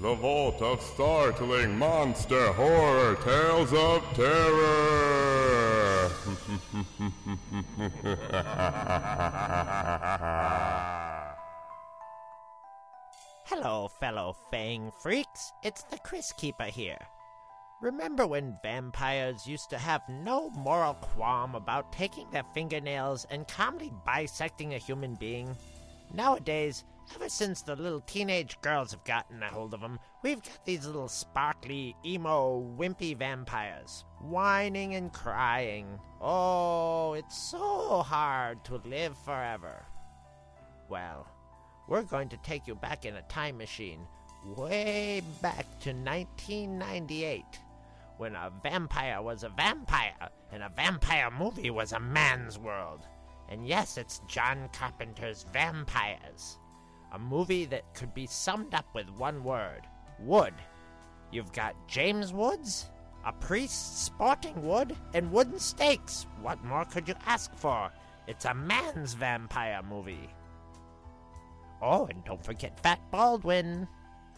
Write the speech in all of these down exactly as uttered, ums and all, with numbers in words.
the vault of startling monster horror tales of terror. Hello, fellow Fang freaks. It's the Chris Keeper here. Remember when vampires used to have no moral qualm about taking their fingernails and calmly bisecting a human being? Nowadays, ever since the little teenage girls have gotten a hold of them, we've got these little sparkly, emo, wimpy vampires, whining and crying. Oh, it's so hard to live forever. Well, we're going to take you back in a time machine, way back to nineteen ninety-eight, when a vampire was a vampire, and a vampire movie was a man's world. And yes, it's John Carpenter's Vampires, a movie that could be summed up with one word: wood. You've got James Woods, a priest sporting wood, and wooden stakes. What more could you ask for? It's a man's vampire movie. Oh, and don't forget Fat Baldwin.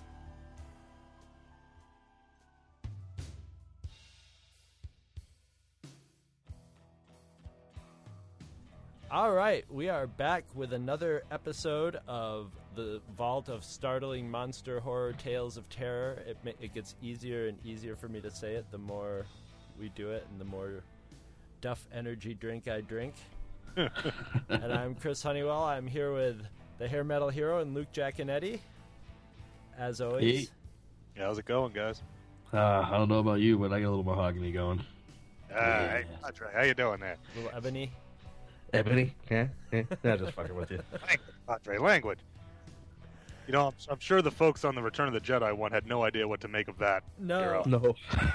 All right, we are back with another episode of the Vault of Startling Monster Horror Tales of Terror. It, ma- it gets easier and easier for me to say it the more we do it and the more Duff energy drink I drink. And I'm Chris Honeywell. I'm here with the Hair Metal Hero and Luke Giaconetti, as always. Hey. How's it going, guys? Uh, I don't know about you, but I got a little mahogany going. Uh, yeah. Hey, Padre, how you doing there? Little Ebony. Ebony? Yeah? yeah. Nah, just fucking with you. Language, Padre, language. You know, I'm, I'm sure the folks on the Return of the Jedi one had no idea what to make of that. No. Hero. No.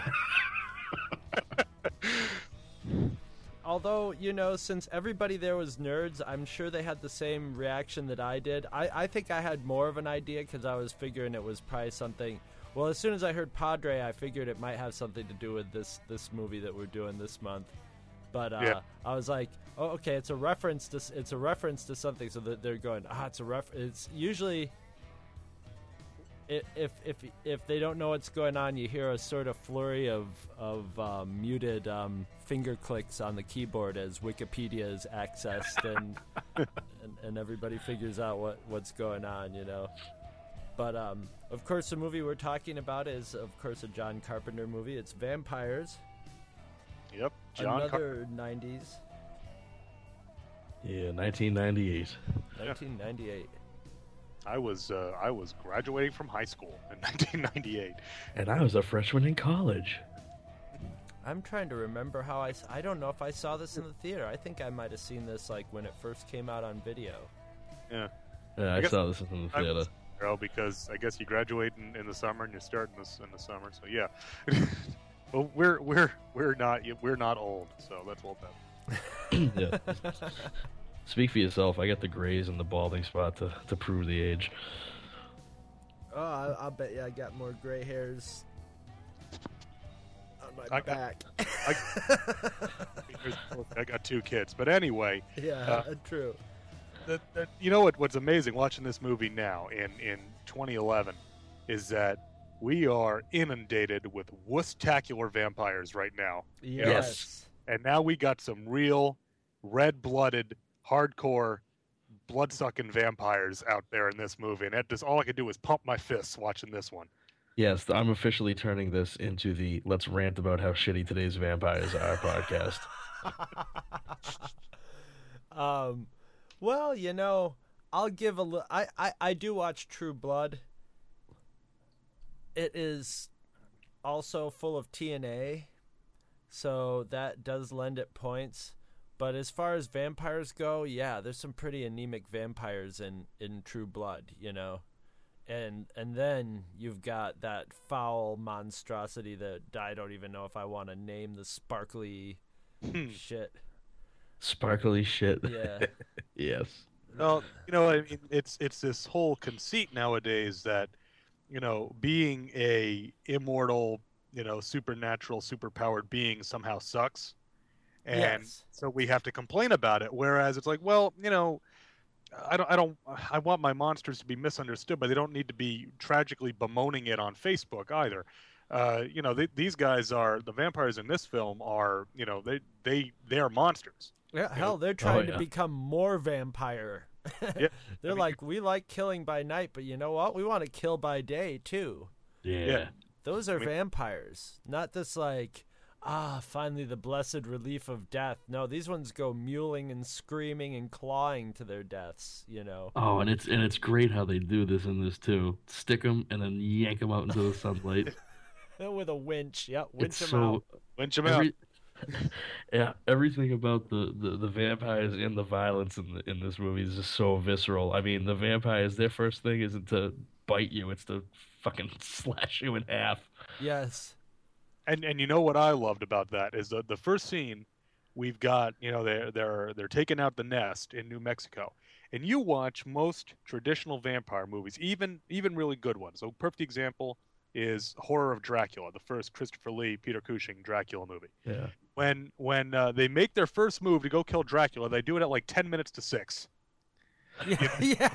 Although, you know, since everybody there was nerds, I'm sure they had the same reaction that I did. I, I think I had more of an idea because I was figuring it was probably something... Well, as soon as I heard Padre, I figured it might have something to do with this, this movie that we're doing this month. But uh, yeah. I was like, oh, okay, it's a reference to it's a reference to something. So that they're going, ah, it's a ref. It's usually... If if if they don't know what's going on, you hear a sort of flurry of of um, muted um, finger clicks on the keyboard as Wikipedia is accessed, and, and and everybody figures out what, what's going on, you know. But um, of course, the movie we're talking about is, of course, a John Carpenter movie. It's Vampires. Yep, John another Car- nineties. Yeah, nineteen ninety-eight. nineteen ninety-eight. I was uh, I was graduating from high school in nineteen ninety-eight. And I was a freshman in college. I'm trying to remember how I... s- I don't know if I saw this in the theater. I think I might have seen this like when it first came out on video. Yeah, Yeah, I, I guess saw this in the I theater. was, girl, because I guess you graduate in, in the summer and you start in the in the summer. So yeah, well we're we're we're not we're not old, so let's hold that. Yeah. Speak for yourself. I got the grays and the balding spot to, to prove the age. Oh, I, I'll bet you I got more gray hairs on my I got- back. I, I got two kids, but anyway, yeah, uh, true. the, the, you know what? What's amazing watching this movie now in in twenty eleven is that we are inundated with wuss-tacular vampires right now, Yes. Yes. and now we got some real red-blooded, hardcore, blood-sucking vampires out there in this movie, and that just all I could do was pump my fists watching this one. Yes, I'm officially turning this into the let's rant about how shitty today's vampires are podcast. Um, well, you know, I'll give a li- I, I, I do watch True Blood. It is also full of T N A, so that does lend it points. But as far as vampires go, yeah, there's some pretty anemic vampires in, in True Blood, you know. And and then you've got that foul monstrosity that I don't even know if I want to name the sparkly shit. Sparkly shit. Yeah. Yes. Well, you know, I mean, it's it's this whole conceit nowadays that, you know, being a immortal, you know, supernatural, superpowered being somehow sucks, and Yes. so we have to complain about it. Whereas it's like, well, you know, I don't I don't I want my monsters to be misunderstood, but they don't need to be tragically bemoaning it on Facebook either. Uh, you know, they, these guys are the vampires in this film are, you know, they they they are monsters. Yeah, hell, they're trying yeah. to become more vampire. Yeah. They're I mean, like, we like killing by night, but you know what? We want to kill by day too. Yeah. Yeah. Those are I mean- vampires, not this like, ah, finally the blessed relief of death. No, these ones go mewling and screaming and clawing to their deaths. You know. Oh, and it's and it's great how they do this in this too. Stick them and then yank them out into the sunlight. With a winch, yep, winch It's them so out. Winch 'em out. every, yeah, everything about the, the, the vampires and the violence in the, in this movie is just so visceral. I mean, the vampires, their first thing isn't to bite you; it's to fucking slash you in half. Yes. And and you know what I loved about that is the the first scene, we've got you know they're they're they're taking out the nest in New Mexico, and you watch most traditional vampire movies, even even really good ones. So perfect example is Horror of Dracula, the first Christopher Lee, Peter Cushing Dracula movie. Yeah. When when uh, they make their first move to go kill Dracula, they do it at like ten minutes to six. Yeah. yeah.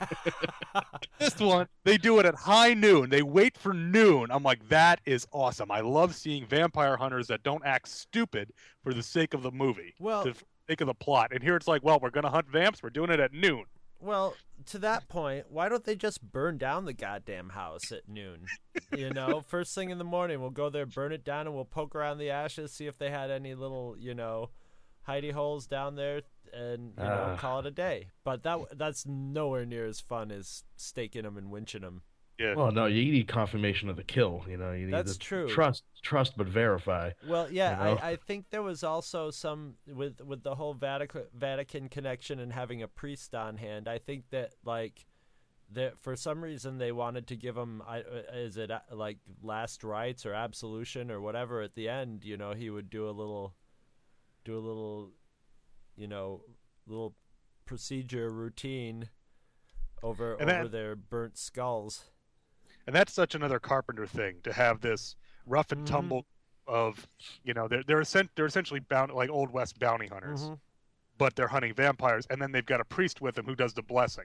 This one, they do it at high noon. They wait for noon. I'm like, that is awesome. I love seeing vampire hunters that don't act stupid for the sake of the movie, Well- to, for the sake of the plot. And here it's like, well, we're gonna hunt vamps. We're doing it at noon. Well, to that point, why don't they just burn down the goddamn house at noon? You know, first thing in the morning, we'll go there, burn it down, and we'll poke around the ashes, see if they had any little, you know, hidey holes down there, and you know, Ah. call it a day. But that that's nowhere near as fun as staking them and winching them. Yeah. Well, no, you need confirmation of the kill. You know, you need That's to true. trust, trust, but verify. Well, yeah, You know? I, I think there was also some with with the whole Vatican Vatican connection and having a priest on hand. I think that like that for some reason they wanted to give him I, is it uh, like last rites or absolution or whatever at the end. You know, he would do a little, do a little, you know, little procedure routine over And over that- their burnt skulls. And that's such another Carpenter thing, to have this rough and Mhm. tumble of, you know, they're they're, essen- they're essentially bound like old west bounty hunters, Mhm. but they're hunting vampires, and then they've got a priest with them who does the blessing.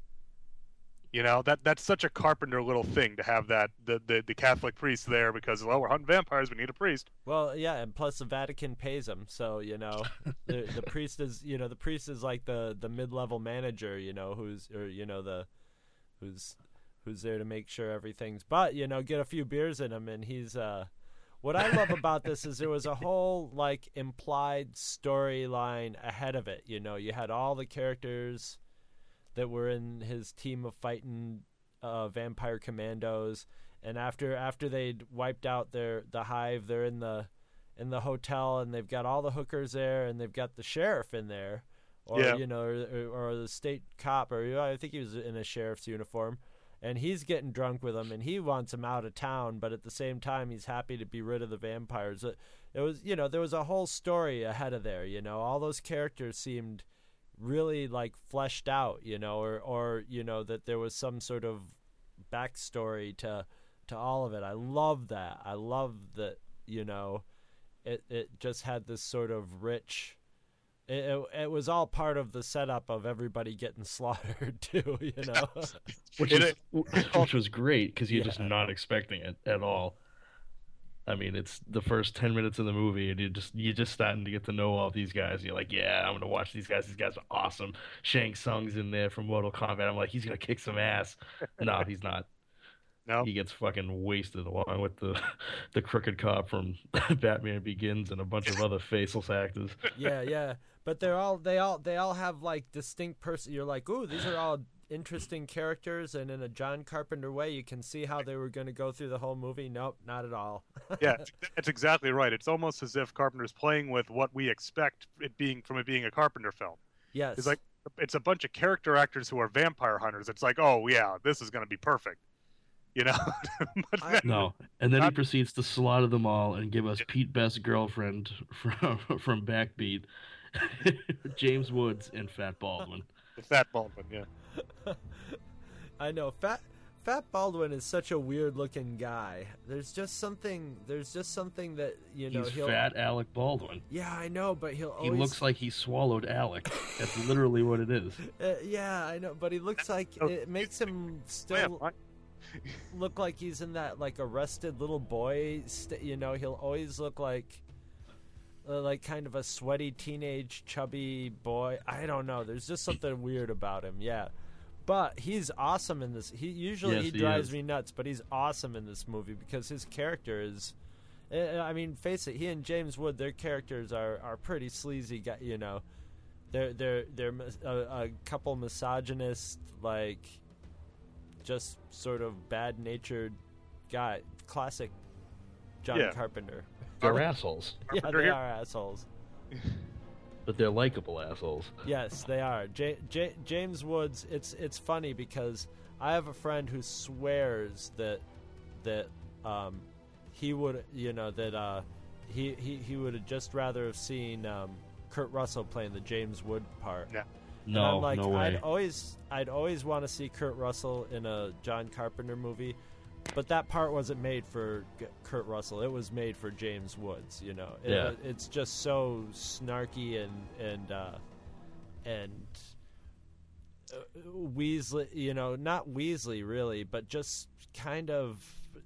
You know, that that's such a Carpenter little thing, to have that the, the, the Catholic priest there because, well, we're hunting vampires, we need a priest. Well, yeah, and plus the Vatican pays him, so you know, the the priest is you know the priest is like the, the mid level manager, you know, who's or you know the who's who's there to make sure everything's. But you know, get a few beers in him, and he's uh. What I love about this is there was a whole like implied storyline ahead of it. You know, you had all the characters that were in his team of fighting uh, vampire commandos, and after after they'd wiped out their the hive, they're in the in the hotel, and they've got all the hookers there, and they've got the sheriff in there, or Yeah. you know, or, or the state cop, or you know, I think he was in a sheriff's uniform, and he's getting drunk with them, and he wants him out of town, but at the same time, he's happy to be rid of the vampires. It, it was, you know, there was a whole story ahead of there. You know, all those characters seemed really like fleshed out, you know, or or you know that there was some sort of backstory to to all of it. I love that. I love that. You know, it it just had this sort of rich. It, it, it was all part of the setup of everybody getting slaughtered too. You know. Which It- was which was great because you're just Yeah. not expecting it at all. I mean, it's the first ten minutes of the movie, and you just you're just starting to get to know all these guys. You're like, yeah, I'm gonna watch these guys. These guys are awesome. Shang Tsung's in there from Mortal Kombat. I'm like, he's gonna kick some ass. No, he's not. No, He gets fucking wasted along with the the crooked cop from Batman Begins and a bunch of other faceless actors. yeah, yeah. But they're all they all they all have like distinct person. You're like, ooh, these are all interesting characters, and in a John Carpenter way, you can see how they were going to go through the whole movie. Nope, not at all. yeah, it's- that's exactly right. It's almost as if Carpenter's playing with what we expect it being from it being a Carpenter film. Yes. It's like it's a bunch of character actors who are vampire hunters. It's like, oh yeah, this is going to be perfect. You know? But I- then- No, and then he Not- proceeds to slaughter them all and give us Pete Best's girlfriend from from Backbeat, James Woods, and Fat Baldwin. the Fat Baldwin, yeah. I know. Fat Fat Baldwin is such a weird looking guy. There's just something. There's just something that you know. He's he'll, fat Alec Baldwin. Yeah, I know, but he'll He always. looks like he swallowed Alec. That's literally what it is. Uh, yeah, I know, but he looks like it makes him still Man, look like he's in that like arrested little boy. St- you know, he'll always look like. Uh, like kind of a sweaty teenage chubby boy. I don't know. There's just something weird about him. Yeah. But he's awesome in this. He usually Yes, he he drives is. me nuts, but he's awesome in this movie because his character is. uh, I mean, face it. He and James Wood, their characters are, are pretty sleazy. Guy, you know, they're they're they're mis- a, a couple misogynist, like, just sort of bad natured guy. Classic John Yeah. Carpenter. They're assholes, Yeah, Carpenter they here? are assholes. but they're likable assholes. Yes, they are. J- J- James Woods. It's it's funny because I have a friend who swears that that um, he would, you know, that uh, he he he would have just rather have seen um, Kurt Russell playing the James Wood part. Yeah. And No, I'm like, no way. I'd always I'd always want to see Kurt Russell in a John Carpenter movie, but that part wasn't made for G- Kurt Russell. It was made for James Woods. You know, It- Yeah. it's just so snarky and and uh, and uh, Weasley. You know, not Weasley really, but just kind of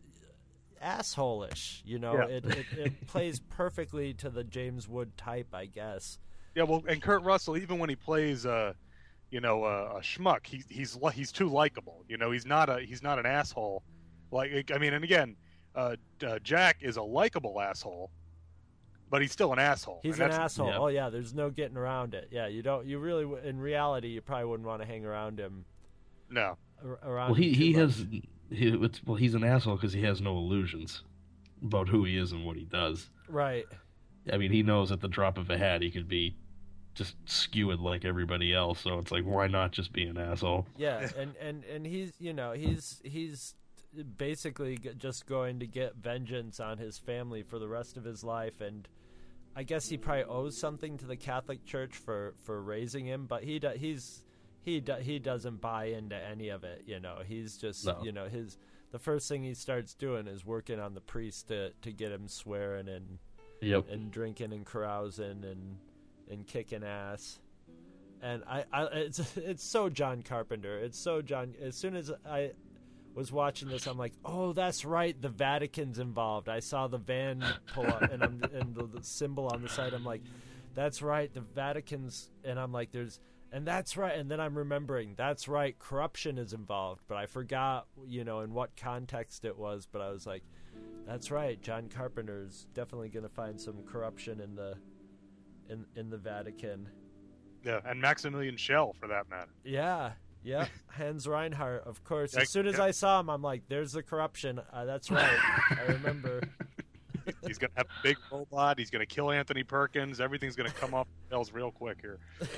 asshole-ish. You know, Yeah. it, it it plays perfectly to the James Wood type, I guess. Yeah, well, and Kurt Russell, even when he plays, uh, you know, uh, a schmuck, he, he's li- he's too likable. You know, he's not a he's not an asshole. Like, I mean, and again, uh, uh, Jack is a likable asshole, but he's still an asshole. He's and an that's- asshole. yeah. Oh yeah, there's no getting around it. Yeah, you don't. You really, w- in reality, you probably wouldn't want to hang around him. No, ar- Around. Well, he him too he much. has he it's, well he's an asshole because he has no illusions about who he is and what he does. Right. I mean, he knows at the drop of a hat he could be just skewed like everybody else. So it's like, why not just be an asshole? Yeah, and and and he's you know he's he's basically g- just going to get vengeance on his family for the rest of his life, and I guess he probably owes something to the Catholic Church for for raising him, but he do, he's he do, he doesn't buy into any of it. You know, he's just No. you know his the first thing he starts doing is working on the priest to to get him swearing and Yep. and drinking and carousing and and kicking ass. And I, I it's it's so John Carpenter. It's so John. As soon as I was watching this, I'm like, oh, that's right. The Vatican's involved. I saw the van pull up and I'm and the, the symbol on the side. I'm like, that's right. The Vatican's and I'm like, there's and that's right. And then I'm remembering that's right. Corruption is involved, but I forgot, you know, in what context it was. But I was like, that's right. John Carpenter's definitely going to find some corruption in the in in the Vatican. yeah, and Maximilian Schell for that matter. Yeah, yeah. Hans Reinhardt, of course. Yeah, As soon as yeah. I saw him, I'm like, "There's the corruption." Uh, that's right. I remember. He's gonna have a big robot. He's gonna kill Anthony Perkins. Everything's gonna come off the rails real quick here.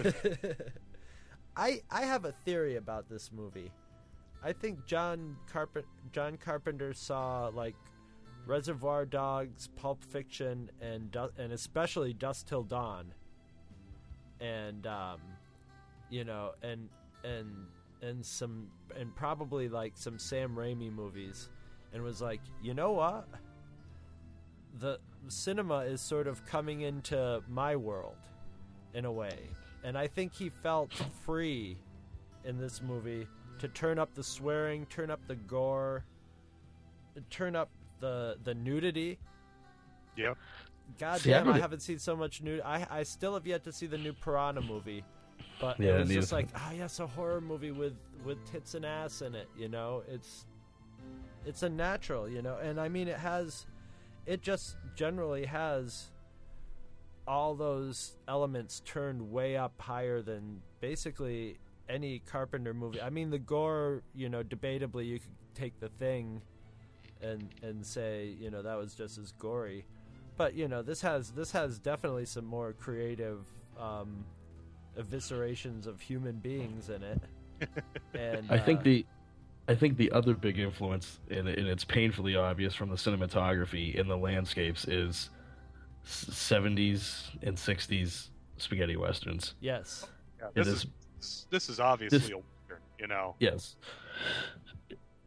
I I have a theory about this movie. I think John Carpenter John Carpenter saw like Reservoir Dogs, Pulp Fiction, and Du- and especially Dusk Till Dawn, and um, you know, and and and some and probably like some Sam Raimi movies, and was like, you know what? The cinema is sort of coming into my world, in a way, and I think he felt free in this movie to turn up the swearing, turn up the gore, turn up the the nudity. Yeah, God See, I damn, I really- haven't seen so much nude. I I still have yet to see the new Piranha movie, but Yeah, it was neither. just like, ah, yes, a horror movie with with tits and ass in it. You know, it's it's a natural. You know, and I mean, it has, it just generally has all those elements turned way up higher than basically any Carpenter movie. I mean, the gore, you know, debatably you could take The Thing and and say, you know, that was just as gory. But, you know, this has this has definitely some more creative um, eviscerations of human beings in it. And I think uh, the I think the other big influence, and, and it's painfully obvious from the cinematography in the landscapes, is s- seventies and sixties spaghetti westerns. yes. yeah. It This is- is this is obviously this- a western, you know. Yes.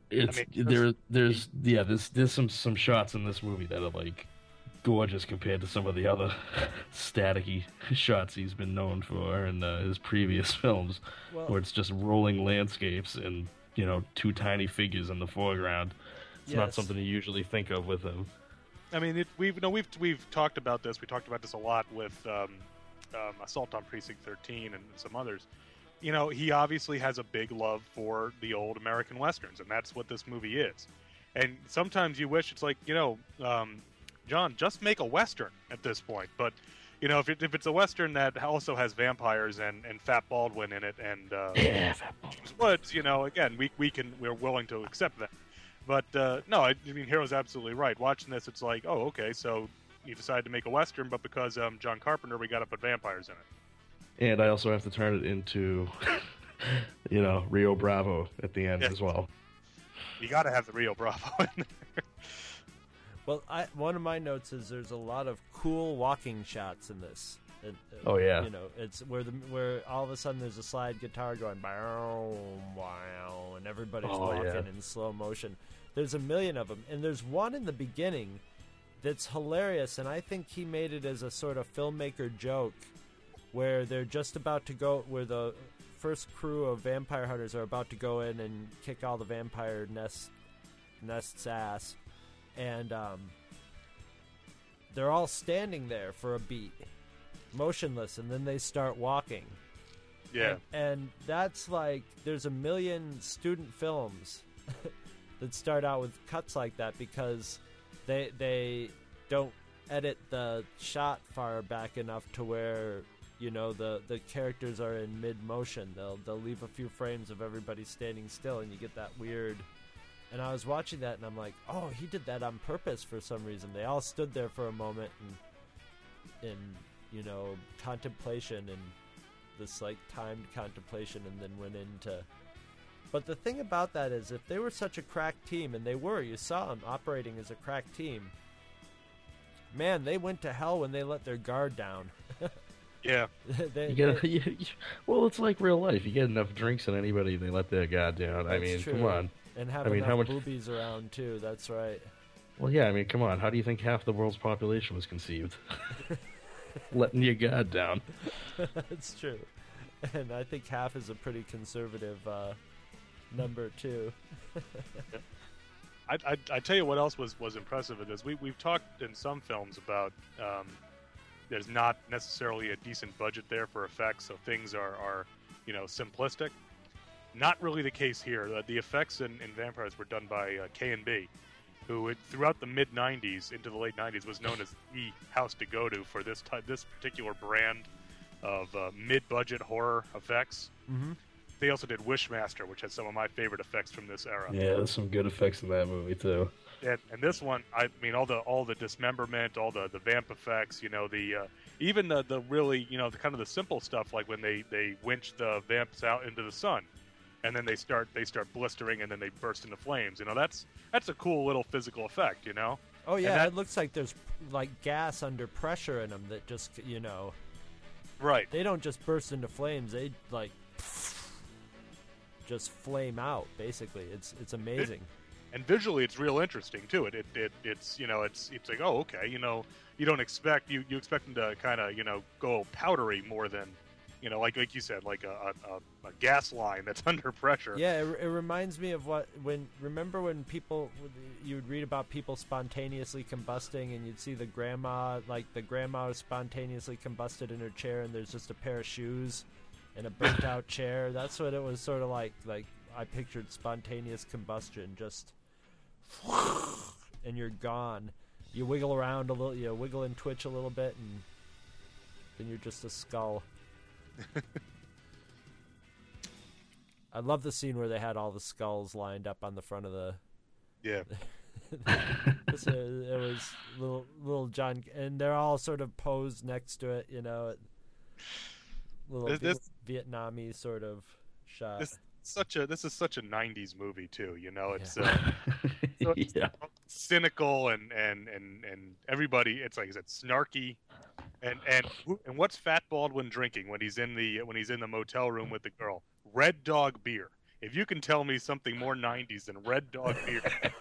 It's I mean, there. There's yeah. There's there's some some shots in this movie that are like gorgeous compared to some of the other staticky shots he's been known for in uh, his previous films, Well- where it's just rolling landscapes and you know two tiny figures in the foreground. It's not Yes. something you usually think of with him. I mean, it, we've you know we've we've talked about this. We talked about this a lot with um, um, Assault on Precinct thirteen and some others. You know, he obviously has a big love for the old American westerns, and that's what this movie is. And sometimes you wish it's like, you know, um, John, just make a western at this point. But you know, if it, if it's a western that also has vampires and, and Fat Baldwin in it and uh, Yeah, James Woods, you know, again, we we can we're willing to accept that. But uh, no, I, I mean, Hero's absolutely right. Watching this, it's like, oh, okay, so you decided to make a western, but because um, John Carpenter, we got to put vampires in it. and I also have to turn it into, you know, Rio Bravo at the end Yeah. as well. You got to have the Rio Bravo in there. Well, I, one of my notes is there's a lot of cool walking shots in this. It, uh, Oh, yeah. You know, it's where the where all of a sudden there's a slide guitar going wow, wow, and everybody's Oh, walking yeah. in slow motion. There's a million of them, and there's one in the beginning that's hilarious, and I think he made it as a sort of filmmaker joke, where they're just about to go, where the first crew of vampire hunters are about to go in and kick all the vampire nest nest's ass, and um, they're all standing there for a beat, motionless, and then they start walking. Yeah. And, and that's like, there's a million student films that start out with cuts like that because they they don't edit the shot far back enough to where, you know, the, the characters are in mid motion. They'll they'll leave a few frames of everybody standing still, and you get that weird. And I was watching that, and I'm like, oh, he did that on purpose for some reason. They all stood there for a moment and in you know contemplation and this like timed contemplation, and then went into. But the thing about that is, if they were such a crack team, and they were, you saw them operating as a crack team. Man, they went to hell when they let their guard down. Yeah. they, You get, they- you, you, well, it's like real life. You get enough drinks in anybody, they let their guard down. I That's mean, true. come on. and have I mean, enough how much- boobies around too. That's right. Well, yeah, I mean, come on. How do you think half the world's population was conceived? Letting your guard down. That's true. And I think half is a pretty conservative uh, number too. I, I, I tell you what else was, was impressive in this. We, we've talked in some films about um, there's not necessarily a decent budget there for effects, so things are, are you know, simplistic. Not really the case here. The, the effects in, in Vampires were done by uh, K and B, who it, throughout the mid nineties into the late nineties was known as the house to go to for this type, this particular brand of uh, mid-budget horror effects. Mm-hmm. They also did Wishmaster, which has some of my favorite effects from this era. Yeah, there's some good effects in that movie, too. And, and this one, I mean, all the all the dismemberment, all the, the vamp effects, you know, the uh, even the, the really, you know, the kind of the simple stuff, like when they, they winch the vamps out into the sun, and then they start they start blistering, and then they burst into flames. You know, that's that's a cool little physical effect, you know. Oh yeah, that- it looks like there's like gas under pressure in them that just, you know, Right. they don't just burst into flames. They like just flame out. Basically, it's it's amazing. And visually, it's real interesting too. It, it, it it's you know it's it's like, oh, okay, you know, you don't expect you, you expect them to kind of you know go powdery more than you know like like you said, like a, a, a gas line that's under pressure. Yeah, it, it reminds me of what when remember when people you would read about people spontaneously combusting, and you'd see the grandma like the grandma spontaneously combusted in her chair, and there's just a pair of shoes and a burnt out chair. That's what it was sort of like. Like I pictured spontaneous combustion, just and you're gone. You wiggle around a little, you wiggle and twitch a little bit, and then you're just a skull. I love the scene where they had all the skulls lined up on the front of the. Yeah. So it was little little John, and they're all sort of posed next to it, you know. Little This- this- Vietnamese sort of shot. This such a this is such a nineties movie too. You know, it's uh, so it's yeah. cynical and and and and everybody. It's like I said, snarky. And and who- and what's Fat Baldwin drinking when he's in the when he's in the motel room with the girl? Red Dog beer. if you can tell me something more nineties than Red Dog beer,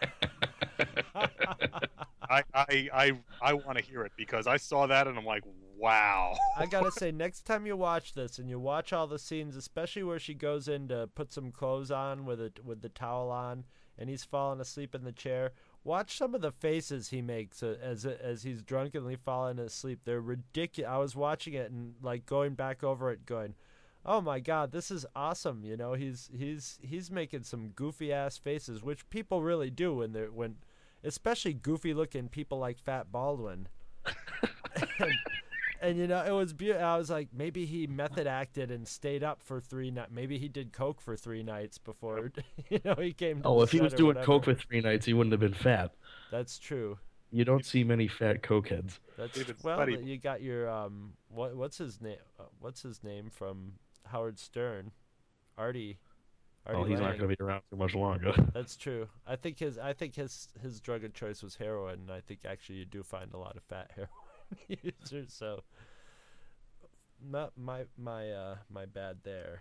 I I I, I want to hear it because I saw that and I'm like, wow. I gotta say, next time you watch this and you watch all the scenes, especially where she goes in to put some clothes on with it with the towel on, and he's falling asleep in the chair. Watch some of the faces he makes uh, as as he's drunkenly falling asleep. They're ridiculous. I was watching it and like going back over it, going, "Oh my God, this is awesome!" You know, he's he's he's making some goofy ass faces, which people really do when they're when, especially goofy looking people like Fat Baldwin. and, and you know, it was beautiful. I was like, maybe he method acted and stayed up for three nights. Maybe he did coke for three nights before you know he came. To Oh, the if he set was or doing whatever. coke for three nights, he wouldn't have been fat. That's true. You don't see many fat cokeheads. That's David well. Spuddy. You got your um. What what's his name? Uh, what's his name from Howard Stern? Artie. Artie Oh, he's not Lang. going to be around too much longer. That's true. I think his I think his his drug of choice was heroin, and I think actually you do find a lot of fat heroin users. So, not my my uh my bad there.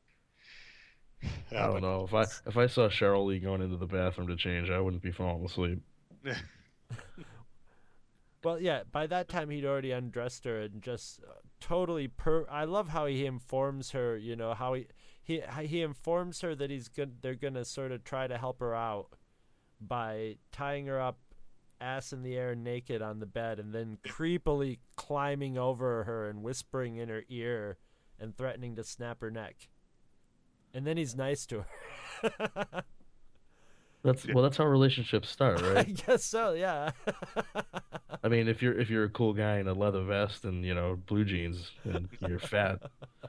I don't know. If I if I saw Cheryl Lee going into the bathroom to change, I wouldn't be falling asleep. Well, yeah. By that time, he'd already undressed her and just uh, totally per. I love how he informs her. You know how he he he informs her that he's good. They're gonna sort of try to help her out by tying her up, ass in the air, naked on the bed, and then creepily climbing over her and whispering in her ear and threatening to snap her neck. And then he's nice to her. That's well. That's how relationships start, I right? guess so. Yeah. I mean, if you're if you're a cool guy in a leather vest and you know blue jeans and you're fat.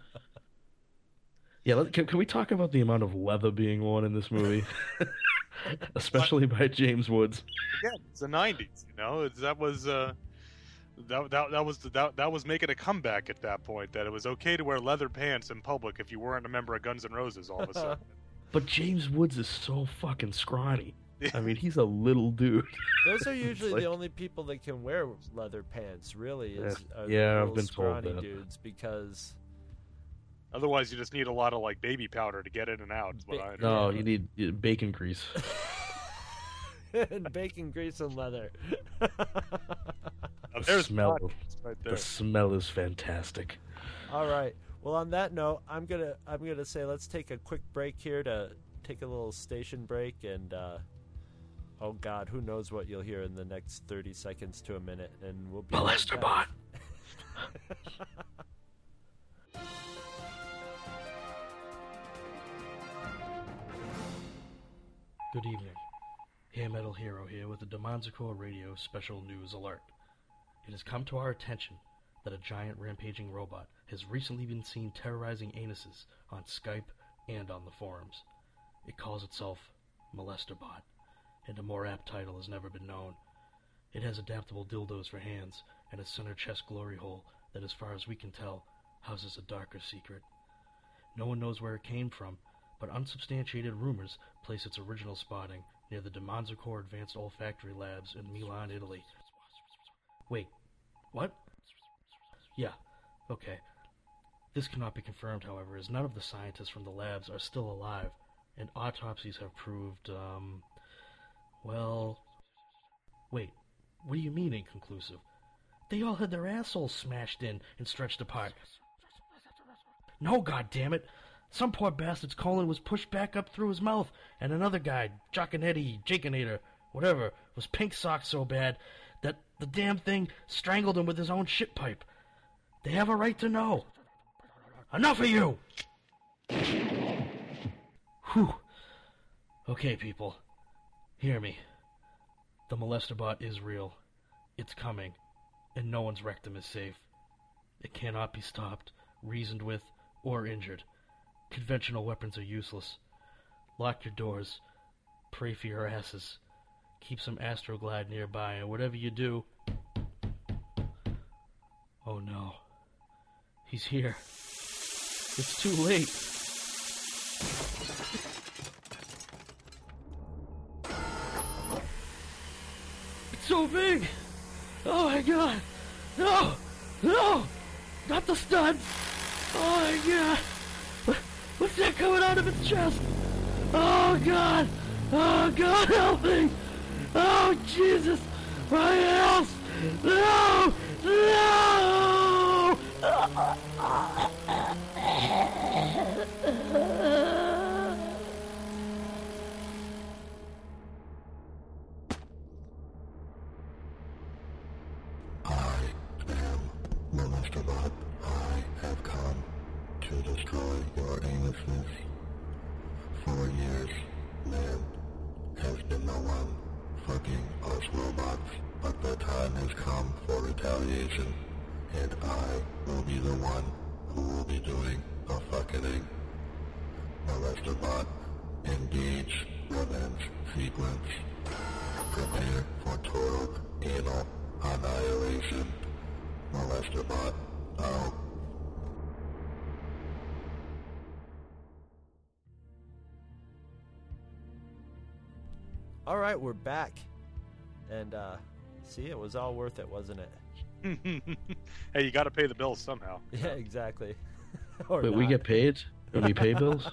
Yeah, let, can, can we talk about the amount of leather being worn in this movie, especially by James Woods? Again, it's the nineties, you know. It's, that was uh, that that that was that that was making a comeback at that point. That it was okay to wear leather pants in public if you weren't a member of Guns N' Roses. All of a sudden, But James Woods is so fucking scrawny. I mean, he's a little dude. Those are usually like- the only people that can wear leather pants. Really, is are the Yeah, I've little been told scrawny that. dudes because otherwise you just need a lot of like baby powder to get in and out. Is what Ba- I understand. No, you need uh, bacon grease. and bacon grease and leather. Now, there's smell. bodies right there. The smell is fantastic. All right. Well, on that note, I'm gonna I'm gonna say let's take a quick break here to take a little station break, and uh, oh God, who knows what you'll hear in the next thirty seconds to a minute, and we'll be right Molester back. bot. Good evening. Hair Metal Hero here with the Demonzicore Radio Special News Alert. It has come to our attention that a giant rampaging robot has recently been seen terrorizing anuses on Skype and on the forums. It calls itself MolestorBot, and a more apt title has never been known. It has adaptable dildos for hands and a center chest glory hole that, as far as we can tell, houses a darker secret. No one knows where it came from, but unsubstantiated rumors place its original spotting near the Demonzicore Advanced Olfactory Labs in Milan, Italy. Wait, what? Yeah, okay. This cannot be confirmed, however, as none of the scientists from the labs are still alive, and autopsies have proved, um, well... Wait, what do you mean inconclusive? They all had their assholes smashed in and stretched apart. No, goddammit! Some poor bastard's colon was pushed back up through his mouth, and another guy, Jockinetti, Jaconator, whatever, was pink socked so bad that the damn thing strangled him with his own shit pipe. They have a right to know. Enough of you! Whew. Okay, people. Hear me. The MolestorBot is real. It's coming, and no one's rectum is safe. It cannot be stopped, reasoned with, or injured. Conventional weapons are useless. Lock your doors. Pray for your asses. Keep some Astroglide nearby, and whatever you do... Oh no. He's here. It's too late. It's so big! Oh my god! No! No! Not the studs! Oh my god! What- What's that coming out of its chest? Oh God! Oh God, help me! Oh Jesus! My ass! No! No! I am Monsterbot. I have come to destroy your aimlessness. For years, man has been the one fucking us robots, but the time has come for retaliation, and I will be the one who will be doing the fucking. Molesterbot, engage revenge sequence. Prepare for total anal annihilation. Molesterbot, out. All right, we're back. And, uh, see, it was all worth it, wasn't it? Hey, you got to pay the bills somehow. Yeah, exactly. Or Wait, we not. get paid when we pay bills?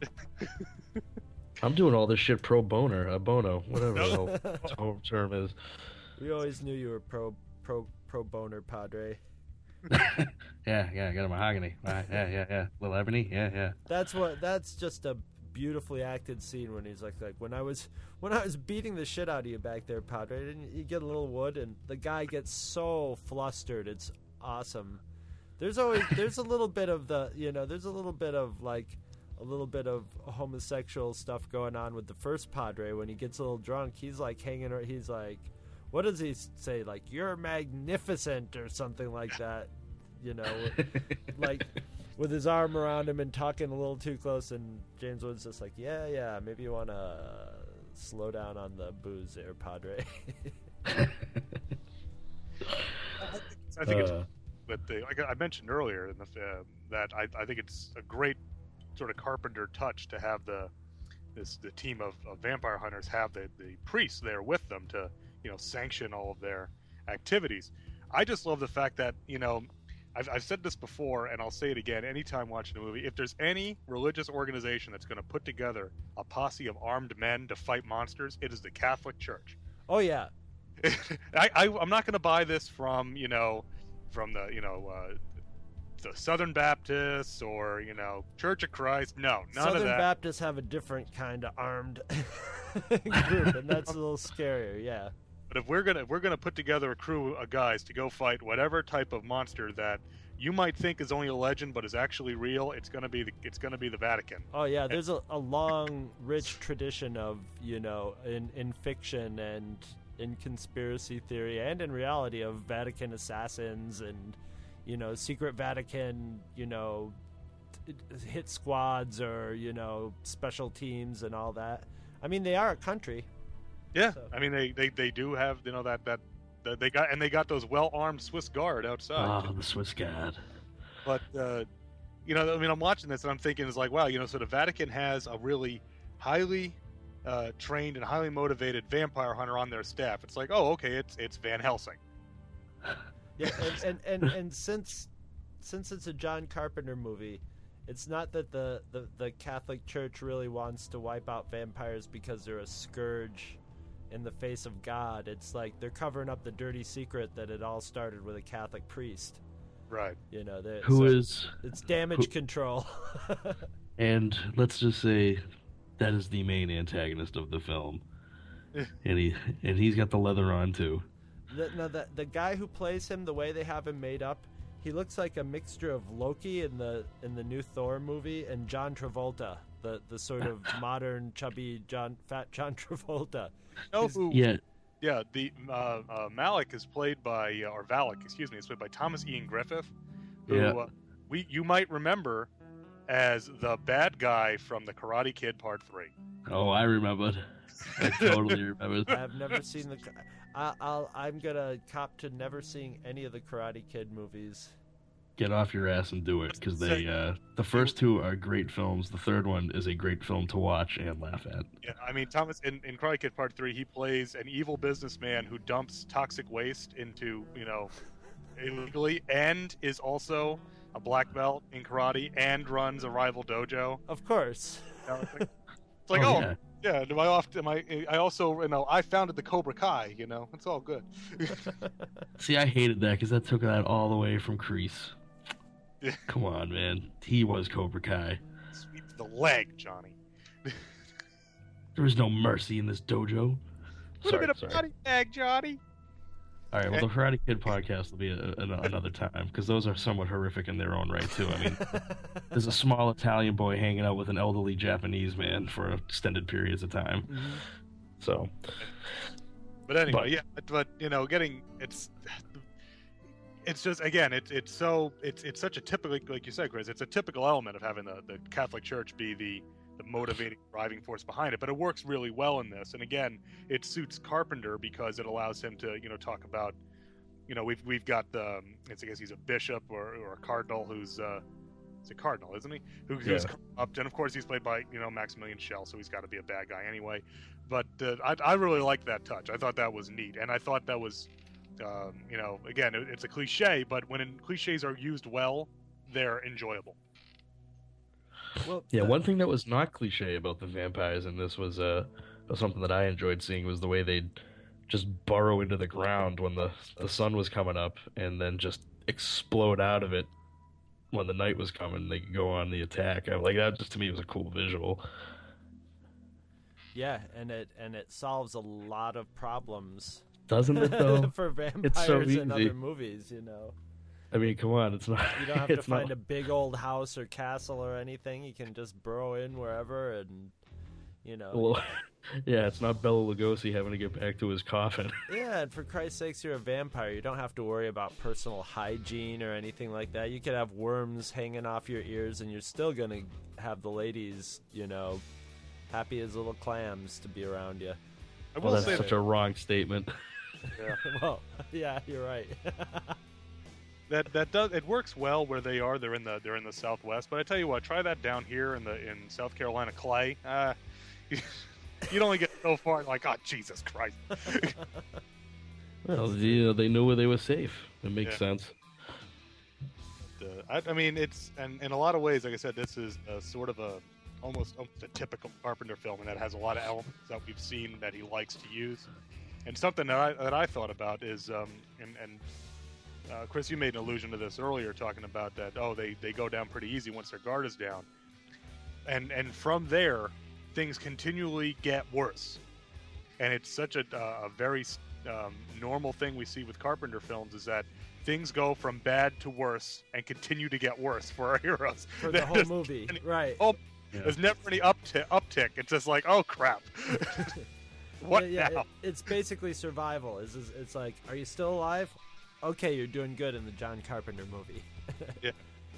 I'm doing all this shit pro boner, uh, bono, whatever the hell term is. We always knew you were pro pro pro boner, Padre. Yeah, yeah, I got a mahogany. Right, yeah, yeah, yeah. Little ebony, yeah, yeah. That's what. That's just a beautifully acted scene when he's like, like when I was when I was beating the shit out of you back there, Padre. Didn't you get a little wood? And the guy gets so flustered. It's awesome. There's always there's a little bit of the you know there's a little bit of like a little bit of homosexual stuff going on with the first Padre when he gets a little drunk. He's like hanging. He's like, what does he say? Like, you're magnificent or something like that. You know, like with his arm around him and talking a little too close. And James Woods just like, yeah, yeah, maybe you want to slow down on the booze there, Padre. I think it's Uh, but the, like I mentioned earlier in the uh, that I, I think it's a great sort of Carpenter touch to have the this the team of, of vampire hunters have the, the priests there with them to you know sanction all of their activities. I just love the fact that you know I've, I've said this before and I'll say it again anytime watching a movie. If there's any religious organization that's going to put together a posse of armed men to fight monsters, it is the Catholic Church. Oh yeah, I, I I'm not going to buy this from you know from the you know uh, the Southern Baptists or you know Church of Christ. No, none Southern of that. Baptists have a different kind of armed group, and that's a little scarier. Yeah. But if we're gonna if we're gonna put together a crew of guys to go fight whatever type of monster that you might think is only a legend but is actually real, it's gonna be the it's gonna be the Vatican. Oh yeah, there's a, a long, rich tradition of you know in in fiction and in conspiracy theory and in reality of Vatican assassins and you know secret Vatican you know t- hit squads or you know special teams and all that. I mean, they are a country. Yeah, So- I mean they, they, they do have you know that, that that they got and they got those well armed Swiss Guard outside. oh, the Swiss God. But uh, you know, I mean, I'm watching this and I'm thinking, it's like, wow, you know, so the Vatican has a really highly uh, trained and highly motivated vampire hunter on their staff. It's like, oh, okay, it's it's Van Helsing. Yeah, and, and, and, and since since it's a John Carpenter movie, it's not that the, the, the Catholic Church really wants to wipe out vampires because they're a scourge in the face of God. It's like they're covering up the dirty secret that it all started with a Catholic priest. Right. You know, that Who so is, it's damage who- control. and let's just say that is the main antagonist of the film. and he and he's got the leather on too. the, no, the the guy who plays him, the way they have him made up, he looks like a mixture of Loki in the in the new Thor movie and John Travolta, the the sort of modern chubby John fat John Travolta. No, He's- who, Yeah, yeah, the uh, uh, Malik is played by uh, or Valak, excuse me, is played by Thomas Ian Griffith, who Yeah. uh, we you might remember as the bad guy from the Karate Kid Part Three. oh, I remembered. I totally remembered. I have never seen the. I, I'll I'm gonna cop to never seeing any of the Karate Kid movies. Get off your ass and do it, because they uh, the first two are great films. The third one is a great film to watch and laugh at. Yeah, I mean Thomas in, in Karate Kid Part Three, he plays an evil businessman who dumps toxic waste into you know illegally, and is also a black belt in karate and runs a rival dojo. Of course. You know, it's like, It's like, Oh, oh, yeah. yeah. Am I off? Am I? I also, you know, I founded the Cobra Kai. You know, it's all good. See, I hated that because that took that all the way from Kreese. Yeah. Come on, man. He was Cobra Kai. Sweep the leg, Johnny. There is no mercy in this dojo. Put Sorry, him in a sorry. body bag, Johnny. All right, well, the Karate Kid podcast will be a, a, another time because those are somewhat horrific in their own right too. I mean, there's a small Italian boy hanging out with an elderly Japanese man for extended periods of time. Mm-hmm. So, But anyway, But- yeah. But, but you know, getting it's it's just again, it's it's so it's it's such a typical, like you said, Chris. It's a typical element of having the, the Catholic Church be the the motivating driving force behind it. But it works really well in this. And again, it suits Carpenter because it allows him to you know talk about you know we've we've got the um, it's, I guess he's a bishop or, or a cardinal who's uh, it's a cardinal, isn't he? Who, who's Yeah. corrupt, and of course he's played by you know Maximilian Schell, so he's got to be a bad guy anyway. But uh, I, I really liked that touch. I thought that was neat, and I thought that was, um, you know, again, it, it's a cliche, but when in, cliches are used well, they're enjoyable. Well, yeah, the- one thing that was not cliche about the vampires in this was uh was something that I enjoyed seeing was the way they'd just burrow into the ground when the the sun was coming up and then just explode out of it when the night was coming. They could go on the attack. I, like that, just to me was a cool visual. Yeah, and it and it solves a lot of problems Doesn't it though? for vampires It's so in easy. other movies. You know, I mean, come on, it's not. you don't have to it's find not, a big old house or castle or anything. You can just burrow in wherever, and you know. Well, yeah, it's not Bela Lugosi having to get back to his coffin. Yeah, and for Christ's sakes, you're a vampire. You don't have to worry about personal hygiene or anything like that. You could have worms hanging off your ears, and you're still gonna have the ladies, you know, happy as little clams to be around you. I Well, will that's say such that, a wrong statement. yeah, Well, yeah, you're right. that that does it works well where they are. They're in the they're in the Southwest, but I tell you what, try that down here in the in South Carolina clay. Uh, you'd only get so far. Like, oh Jesus Christ. Well, you know, they knew where they were safe. It makes Yeah. sense. Uh, I, I mean, it's and in a lot of ways, like I said, this is a sort of a almost, almost a typical Carpenter film, and that has a lot of elements that we've seen that he likes to use. And something that I that I thought about is, um, and, and uh, Chris, you made an allusion to this earlier, talking about that. Oh, they, they go down pretty easy once their guard is down, and and from there, things continually get worse. And it's such a uh, a very um, normal thing we see with Carpenter films is that things go from bad to worse and continue to get worse for our heroes. For the whole There's- movie, right? Oh, Yeah. there's never any uptick. Uptick. It's just like, oh crap. What yeah, yeah, now? it- it's basically survival. It's, it's it's like, are you still alive? Okay, you're doing good in the John Carpenter movie. Yeah.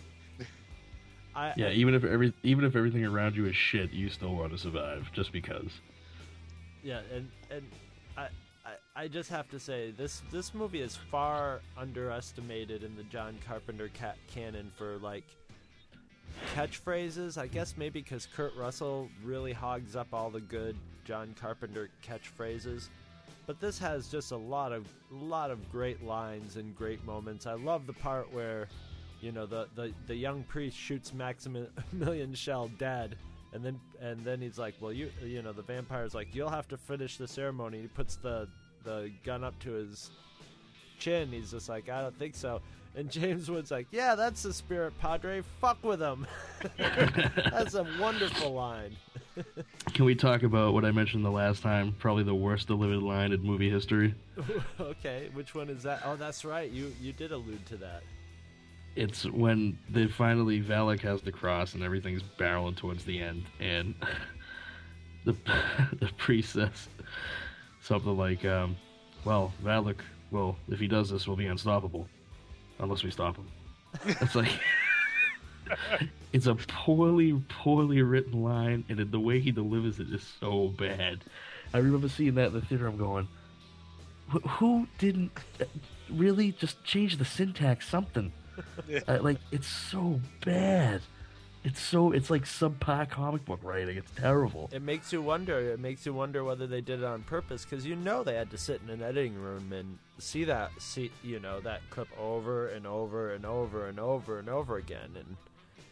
I, Yeah, I- even if every even if everything around you is shit, you still want to survive just because. yeah, and and I, I I just have to say this this movie is far underestimated in the John Carpenter ca- canon for like catchphrases. I guess maybe because Kurt Russell really hogs up all the good John Carpenter catchphrases. But this has just a lot of lot of great lines and great moments. I love the part where, you know, the, the, the young priest shoots Maximilian Schell dead, and then and then he's like, well, you you know, the vampire's like, you'll have to finish the ceremony. He puts the the gun up to his chin. He's just like, I don't think so. And James Wood's like, yeah, that's the spirit, Padre. Fuck with him. That's a wonderful line. Can we talk about what I mentioned the last time? Probably the worst delivered line in movie history. Okay, which one is that? Oh, that's right. You you did allude to that. It's when they finally Valak has the cross and everything's barreling towards the end, and the the priest says something like, um, "Well, Valak, well, if he does this, we'll be unstoppable, unless we stop him." It's like it's a poorly, poorly written line, and the way he delivers it is so bad. I remember seeing that in the theater. I'm going, "Wh- who didn't uh, really just change the syntax? Something." Uh, like, it's so bad. It's so it's like subpar comic book writing. It's terrible. It makes you wonder. It makes you wonder whether they did it on purpose, because you know they had to sit in an editing room and see that, see you know that clip over and over and over and over and over again. And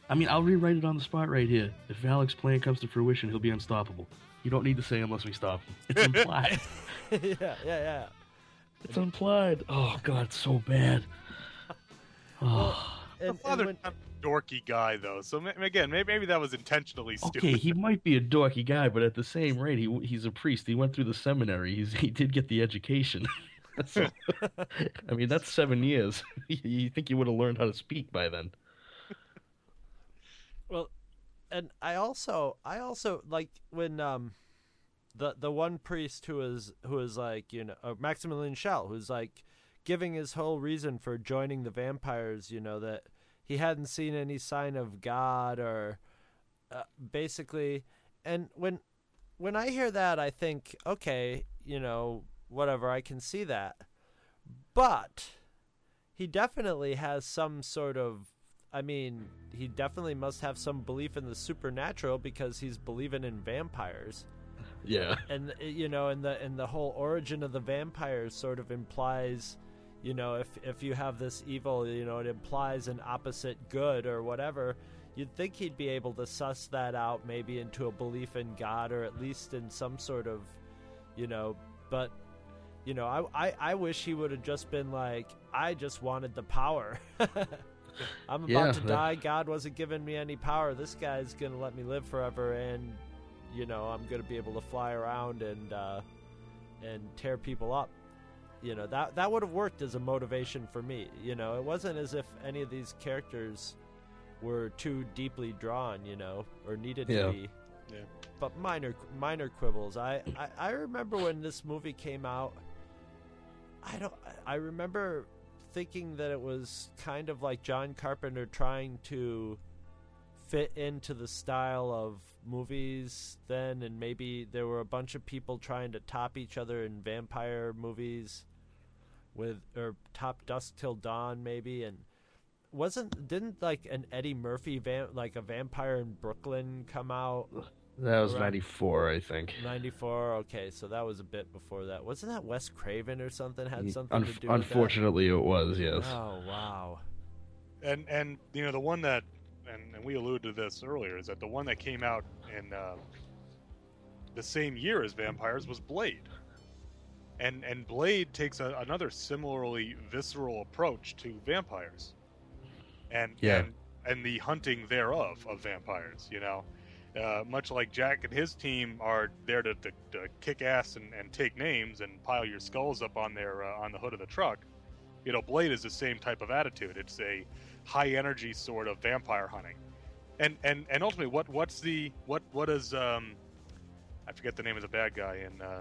I mean, I'll rewrite it on the spot right here. If Valak's plan comes to fruition, he'll be unstoppable. You don't need to say unless we stop him. It's implied. yeah, yeah, yeah. It's implied. Oh, God, it's so bad. Oh. And, The and father's when- not a dorky guy, though. So ma- again, maybe, maybe that was intentionally stupid. Okay, he might be a dorky guy, but at the same rate, he he's a priest. He went through the seminary. He's he did get the education. So, I mean, that's seven years. You think you would have learned how to speak by then? Well, and I also, I also like when um, the the one priest who is who is like you know uh, Maximilian Schell, who's like giving his whole reason for joining the vampires. You know that he hadn't seen any sign of God or uh, basically, and when when I hear that, I think, okay, you know, whatever, I can see that, but he definitely has some sort of. I mean, he definitely must have some belief in the supernatural because he's believing in vampires, Yeah. and you know, and the and the whole origin of the vampires sort of implies, you know, if if you have this evil, you know, it implies an opposite good or whatever. You'd think he'd be able to suss that out, maybe into a belief in God or at least in some sort of, you know, but. You know, I, I, I wish he would have just been like, I just wanted the power. I'm about Yeah, to that- die. God wasn't giving me any power. This guy's going to let me live forever, and, you know, I'm going to be able to fly around and uh, and tear people up. You know, that that would have worked as a motivation for me. You know, it wasn't as if any of these characters were too deeply drawn, you know, or needed Yeah. to be. Yeah. But minor minor quibbles. I, I, I remember when this movie came out, I don't. I remember thinking that it was kind of like John Carpenter trying to fit into the style of movies then, and maybe there were a bunch of people trying to top each other in vampire movies, with or top Dusk Till Dawn maybe, and wasn't didn't like an Eddie Murphy van, like a Vampire in Brooklyn come out? That was Around- ninety-four, I think. ninety-four. Okay, so that was a bit before that. Wasn't that Wes Craven or something? Had something Un- to do with unfortunately, it was, yes. that? Oh wow. And and you know the one that, and, and we alluded to this earlier, is that the one that came out in uh, the same year as Vampires was Blade. And and Blade takes a, another similarly visceral approach to vampires, and Yeah. and and the hunting thereof of vampires. You know, uh, much like Jack and his team are there to, to, to kick ass and, and take names and pile your skulls up on their uh, on the hood of the truck. You know, Blade is the same type of attitude. It's a high energy sort of vampire hunting, and and and ultimately, what what's the what what is um, I forget the name of the bad guy in uh,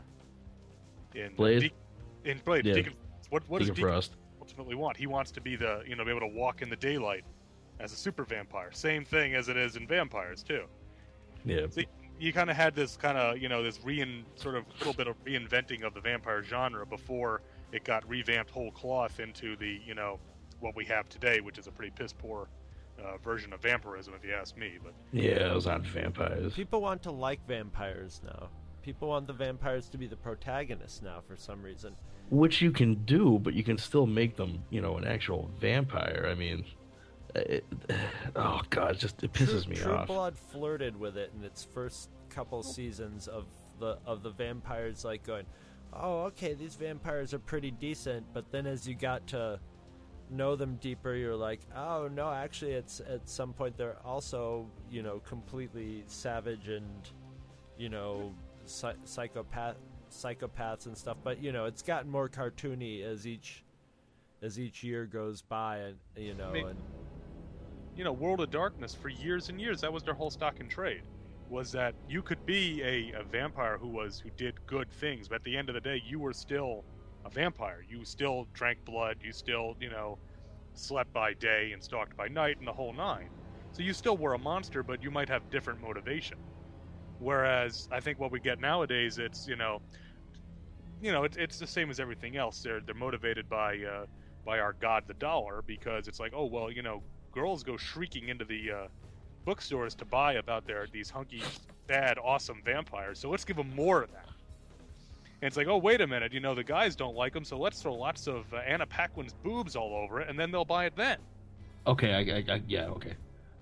in uh, Blade? De- in Blade. Yeah. Deacon, what what does Deacon Deacon Frost. ultimately want? He wants to be the you know be able to walk in the daylight as a super vampire. Same thing as it is in vampires too. Yeah. So you kind of had this kind of you know this rein sort of little bit of reinventing of the vampire genre before it got revamped whole cloth into the you know what we have today, which is a pretty piss poor uh, version of vampirism, if you ask me. But Yeah, it was on vampires. People want to like vampires now. People want the vampires to be the protagonists now for some reason. Which you can do, but you can still make them, you know, an actual vampire. I mean, it, oh god, it just it pisses True, me True off. Blood flirted with it in its first couple seasons of the of the vampires, like going, oh, okay, these vampires are pretty decent. But then as you got to know them deeper, you're like, oh no, actually, it's at some point they're also, you know, completely savage and, you know, psy- psychopath psychopaths and stuff. But you know, it's gotten more cartoony as each as each year goes by, and you know, I mean, and you know, World of Darkness for years and years, that was their whole stock and trade. Was that you could be a, a vampire who was who did good things, but at the end of the day, you were still a vampire. You still drank blood. You still, you know, slept by day and stalked by night, and the whole nine. So you still were a monster, but you might have different motivation. Whereas I think what we get nowadays, it's you know, you know, it's it's the same as everything else. They're they're motivated by uh, by our god, the dollar, because it's like, oh well, you know, girls go shrieking into the uh, bookstores to buy about their these hunky, bad, awesome vampires. So let's give them more of that. And it's like, oh wait a minute, you know, the guys don't like them, so let's throw lots of uh, Anna Paquin's boobs all over it, and then they'll buy it then. Okay, I, I, I yeah, okay.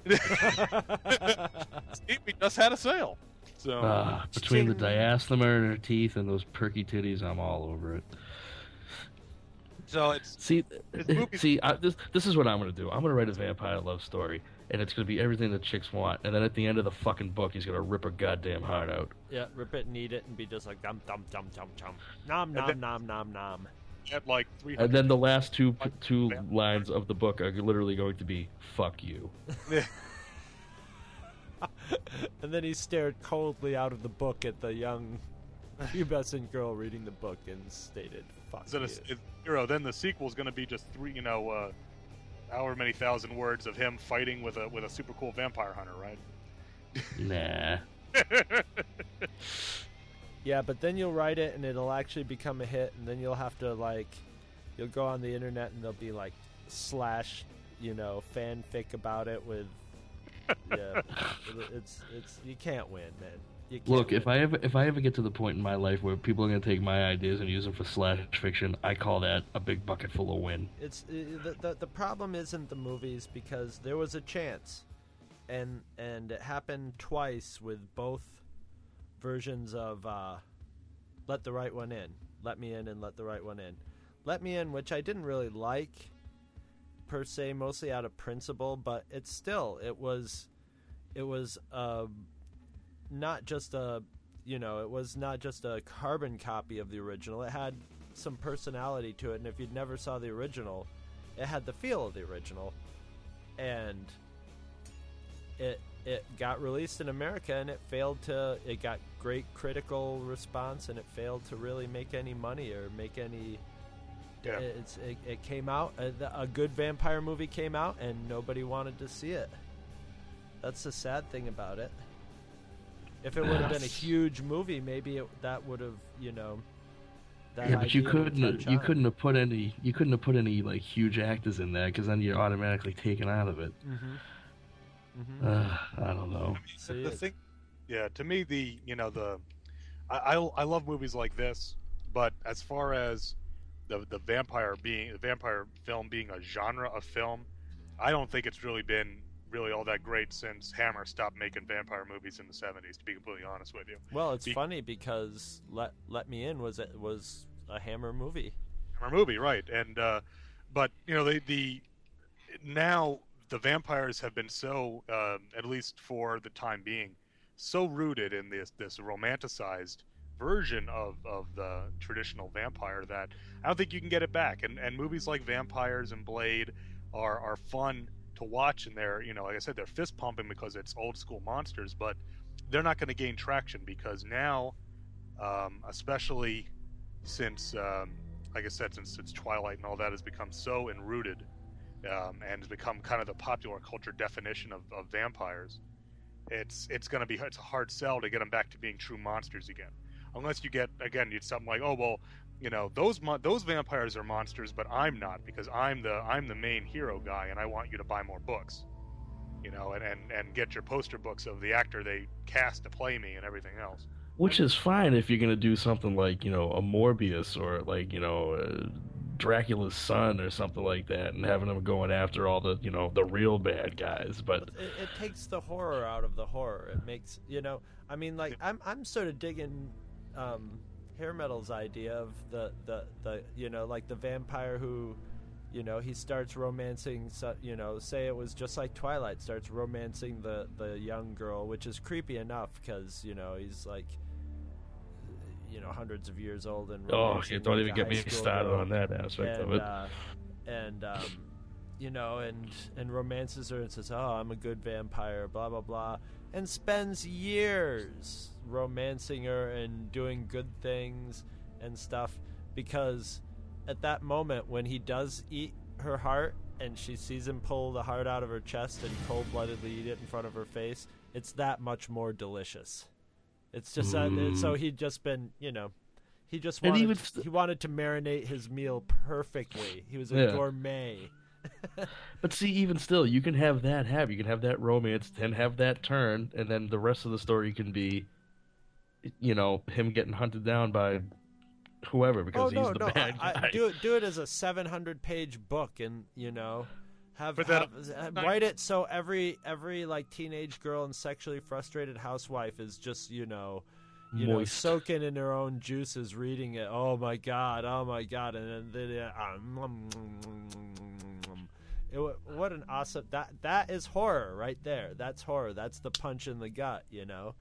See, we just had a sale. So Uh, between the Ching. diastemer in her teeth and those perky titties, I'm all over it. so it's See, It's movies- see, I, this this is what I'm gonna do. I'm gonna write a vampire love story, and it's gonna be everything that chicks want. And then at the end of the fucking book, he's gonna rip her goddamn heart out. Yeah, rip it and eat it and be just like dum dum dum dum dum. Nom nom then- nom nom nom. at like three And hundred. then the last two two lines of the book are literally going to be "fuck you." And then he stared coldly out of the book at the young pubescent girl reading the book and stated, "Fuck Instead you." of it- Hero, then the sequel is going to be just three, you know, uh, however many thousand words of him fighting with a with a super cool vampire hunter, right? Nah. Yeah, but then you'll write it and it'll actually become a hit, and then you'll have to like, you'll go on the internet and there'll be like slash, you know, fanfic about it with, yeah, it's it's you can't win, man. You can't Look, win. if I ever if I ever get to the point in my life where people are gonna take my ideas and use them for slash fiction, I call that a big bucket full of win. It's uh, the, the the problem isn't the movies, because there was a chance, and and it happened twice with both versions of uh, Let the Right One In, Let Me In, and Let the Right One In. Let Me In, which I didn't really like per se, mostly out of principle, but it's still it was it was uh, not just a you know it was not just a carbon copy of the original. It had some personality to it, and if you'd never saw the original, it had the feel of the original, and it it got released in America, and it failed to it got great critical response, and it failed to really make any money or make any Yeah. it's it, it came out a, a good vampire movie came out and nobody wanted to see it. That's the sad thing about it. If it would have been a huge movie, maybe it, that would have, you know, that Yeah, but you idea would couldn't catch you on. couldn't have put any you couldn't have put any like huge actors in there because then you're automatically taken out of it. Mhm. Mhm. Uh, I don't know. So, the yeah. thing, yeah, to me, the you know the, I, I I love movies like this, but as far as the the vampire being the vampire film being a genre of film, I don't think it's really been really all that great since Hammer stopped making vampire movies in the seventies. To be completely honest with you, Well, it's Be- funny because Let Let Me In was it was a Hammer movie. Hammer movie, right? And uh, but you know the the now the vampires have been so um, at least for the time being so rooted in this this romanticized version of, of the traditional vampire that I don't think you can get it back. And and movies like Vampires and Blade are are fun to watch, and they're you know like I said they're fist pumping because it's old school monsters, but they're not going to gain traction because now, um, especially since um, like I said since since Twilight and all that has become so enrooted um, and has become kind of the popular culture definition of, of vampires. It's it's going to be it's a hard sell to get them back to being true monsters again. Unless you get again, you'd something like, oh well, you know, those mon- those vampires are monsters, but I'm not because I'm the I'm the main hero guy, and I want you to buy more books, you know, and, and, and get your poster books of the actor they cast to play me and everything else. Which is fine if you're gonna do something like you know a Morbius or like you know uh, Dracula's son or something like that, and having them going after all the you know the real bad guys. But It, it takes the horror out of the horror. It makes you know. I mean, like I'm I'm sort of digging um, Hair Metal's idea of the, the the you know like the vampire who, you know, he starts romancing. So, you know, say it was just like Twilight, starts romancing the the young girl, which is creepy enough because you know he's like, you know, hundreds of years old and oh, romancing you don't like even a get high me school started girl. on that aspect and, of it. Uh, and um, you know, and and romances her and says, "Oh, I'm a good vampire," blah blah blah, and spends years romancing her and doing good things and stuff because at that moment when he does eat her heart and she sees him pull the heart out of her chest and cold-bloodedly eat it in front of her face, it's that much more delicious. It's just that Mm. so he'd just been, you know, he just And wanted he would st- he wanted to marinate his meal perfectly. He was a Yeah. gourmet. But see, even still, you can have that have you can have that romance, then have that turn, and then the rest of the story can be, you know, him getting hunted down by whoever because Oh he's no, the no! bad I, guy. I, do it, do it as a seven hundred page book, and you know, Have, For that- have uh, write it so every every like teenage girl and sexually frustrated housewife is just you know, you know, Moist. soaking in her own juices, reading it. Oh my god! Oh my god! And then, then uh, um, it, wa- what an awesome that that is horror right there. That's horror. That's the punch in the gut, you know.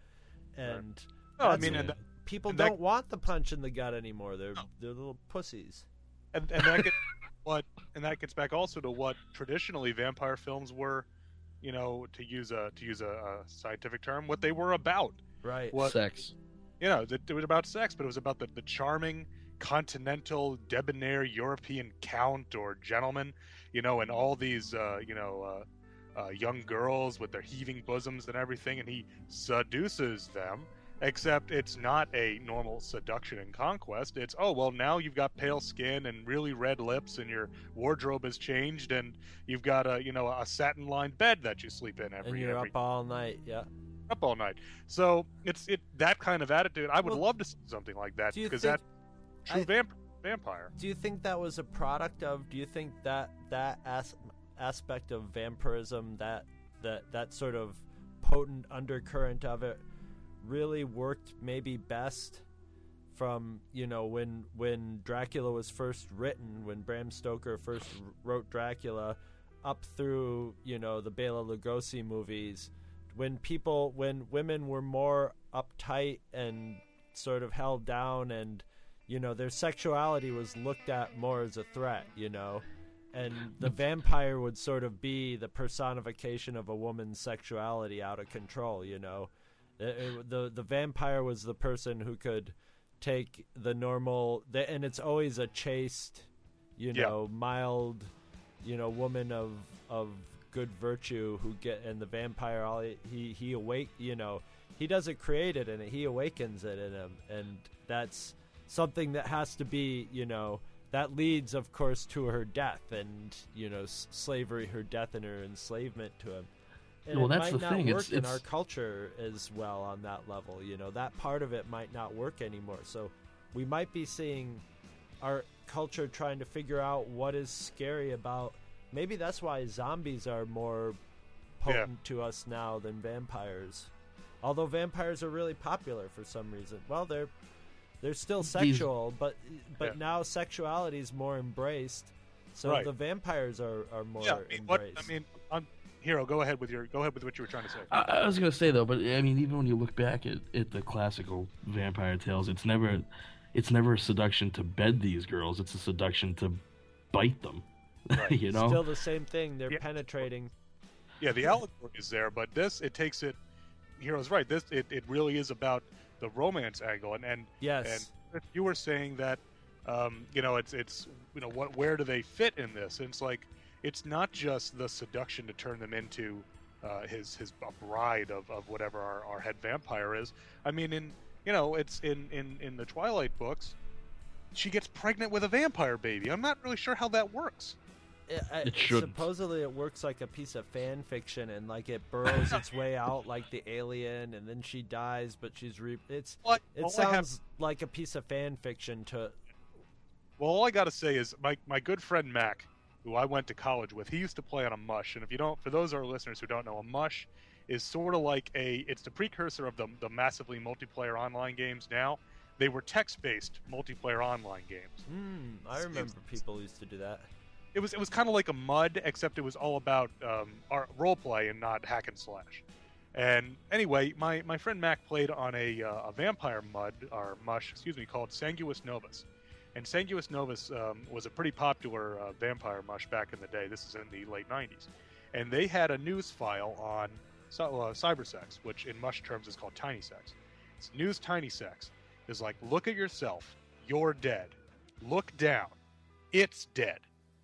And No, I that's- mean, and that- people and that- don't want the punch in the gut anymore. They're they're little pussies. and, and that gets what and that gets back also to what traditionally vampire films were, you know, to use a to use a, a scientific term, what they were about. Right. What Sex. you know, it, it was about sex, but it was about the, the charming, continental, debonair European count or gentleman, you know, and all these, uh, you know, uh, uh, young girls with their heaving bosoms and everything, and he seduces them. Except it's not a normal seduction and conquest. It's, oh, well, now you've got pale skin and really red lips and your wardrobe has changed and you've got a, you know, a satin-lined bed that you sleep in every And you're every up all night. Yeah. up all night. So it's it that kind of attitude. I would Well, love to see something like that do you because think- that's true I- vamp- vampire. Do you think that was a product of? Do you think that that as, aspect of vampirism, that that that sort of potent undercurrent of it, really worked maybe best from you know when when Dracula was first written, when Bram Stoker first wrote Dracula, up through you know the Bela Lugosi movies, when people when women were more uptight and sort of held down and you know their sexuality was looked at more as a threat, you know, and the vampire would sort of be the personification of a woman's sexuality out of control, you know. It- it- the the vampire was the person who could take the normal the, and it's always a chaste, you Yeah. know, mild, you know, woman of of good virtue who get and the vampire all he he, he awake you know he doesn't create it and he awakens it in him, and that's something that has to be you know that leads of course to her death and you know s- slavery, her death and her enslavement to him. And Well, it that's might the not thing, work it's- in it's- our culture as well on that level. You know, that part of it might not work anymore. So we might be seeing our culture trying to figure out what is scary about. Maybe that's why zombies are more potent to us now than vampires. Although vampires are really popular for some reason. Well, they're they're still sexual, but but Yeah. now sexuality is more embraced. So Right. the vampires are, are more Yeah, I mean, what embraced. I mean, on, Hero, go ahead with your go ahead with what you were trying to say. I, I was gonna say though, but I mean, even when you look back at, at the classical vampire tales, it's never, it's never a seduction to bed these girls. It's a seduction to bite them. Right. you know. Still the same thing. They're Yeah. penetrating. Yeah, the allegory is there, but this it takes it. Hero's right. This it, it really is about the romance angle, and and Yes. and you were saying that, um, you know, it's it's you know what where do they fit in this? And it's like it's not just the seduction to turn them into uh, his his a bride of, of whatever our, our head vampire is. I mean, in you know, it's in, in in the Twilight books, she gets pregnant with a vampire baby. I'm not really sure how that works. It, I- It shouldn't. supposedly it works like a piece of fan fiction, and like it burrows its way out like the alien, and then she dies, but she's re. It's What it all I have- sounds like a piece of fan fiction to. Well, all I got to say is my, my good friend Mac, who I went to college with, he used to play on a mush. And if you don't, for those of our listeners who don't know, a mush is sort of like a, it's the precursor of the, the massively multiplayer online games now. They were text-based multiplayer online games. Hmm, I remember people used to do that. It was it was kind of like a mud, except it was all about um, our role play and not hack and slash. And anyway, my, my friend Mac played on a, uh, a vampire mud or mush, excuse me, called Sanguis Novus. And Sanguis Novus um, was a pretty popular uh, vampire mush back in the day. This is in the late nineties. And they had a news file on cy- uh, cybersex, which in mush terms is called tiny sex. It's news tiny sex. It's like, look at yourself. You're dead. Look down. It's dead.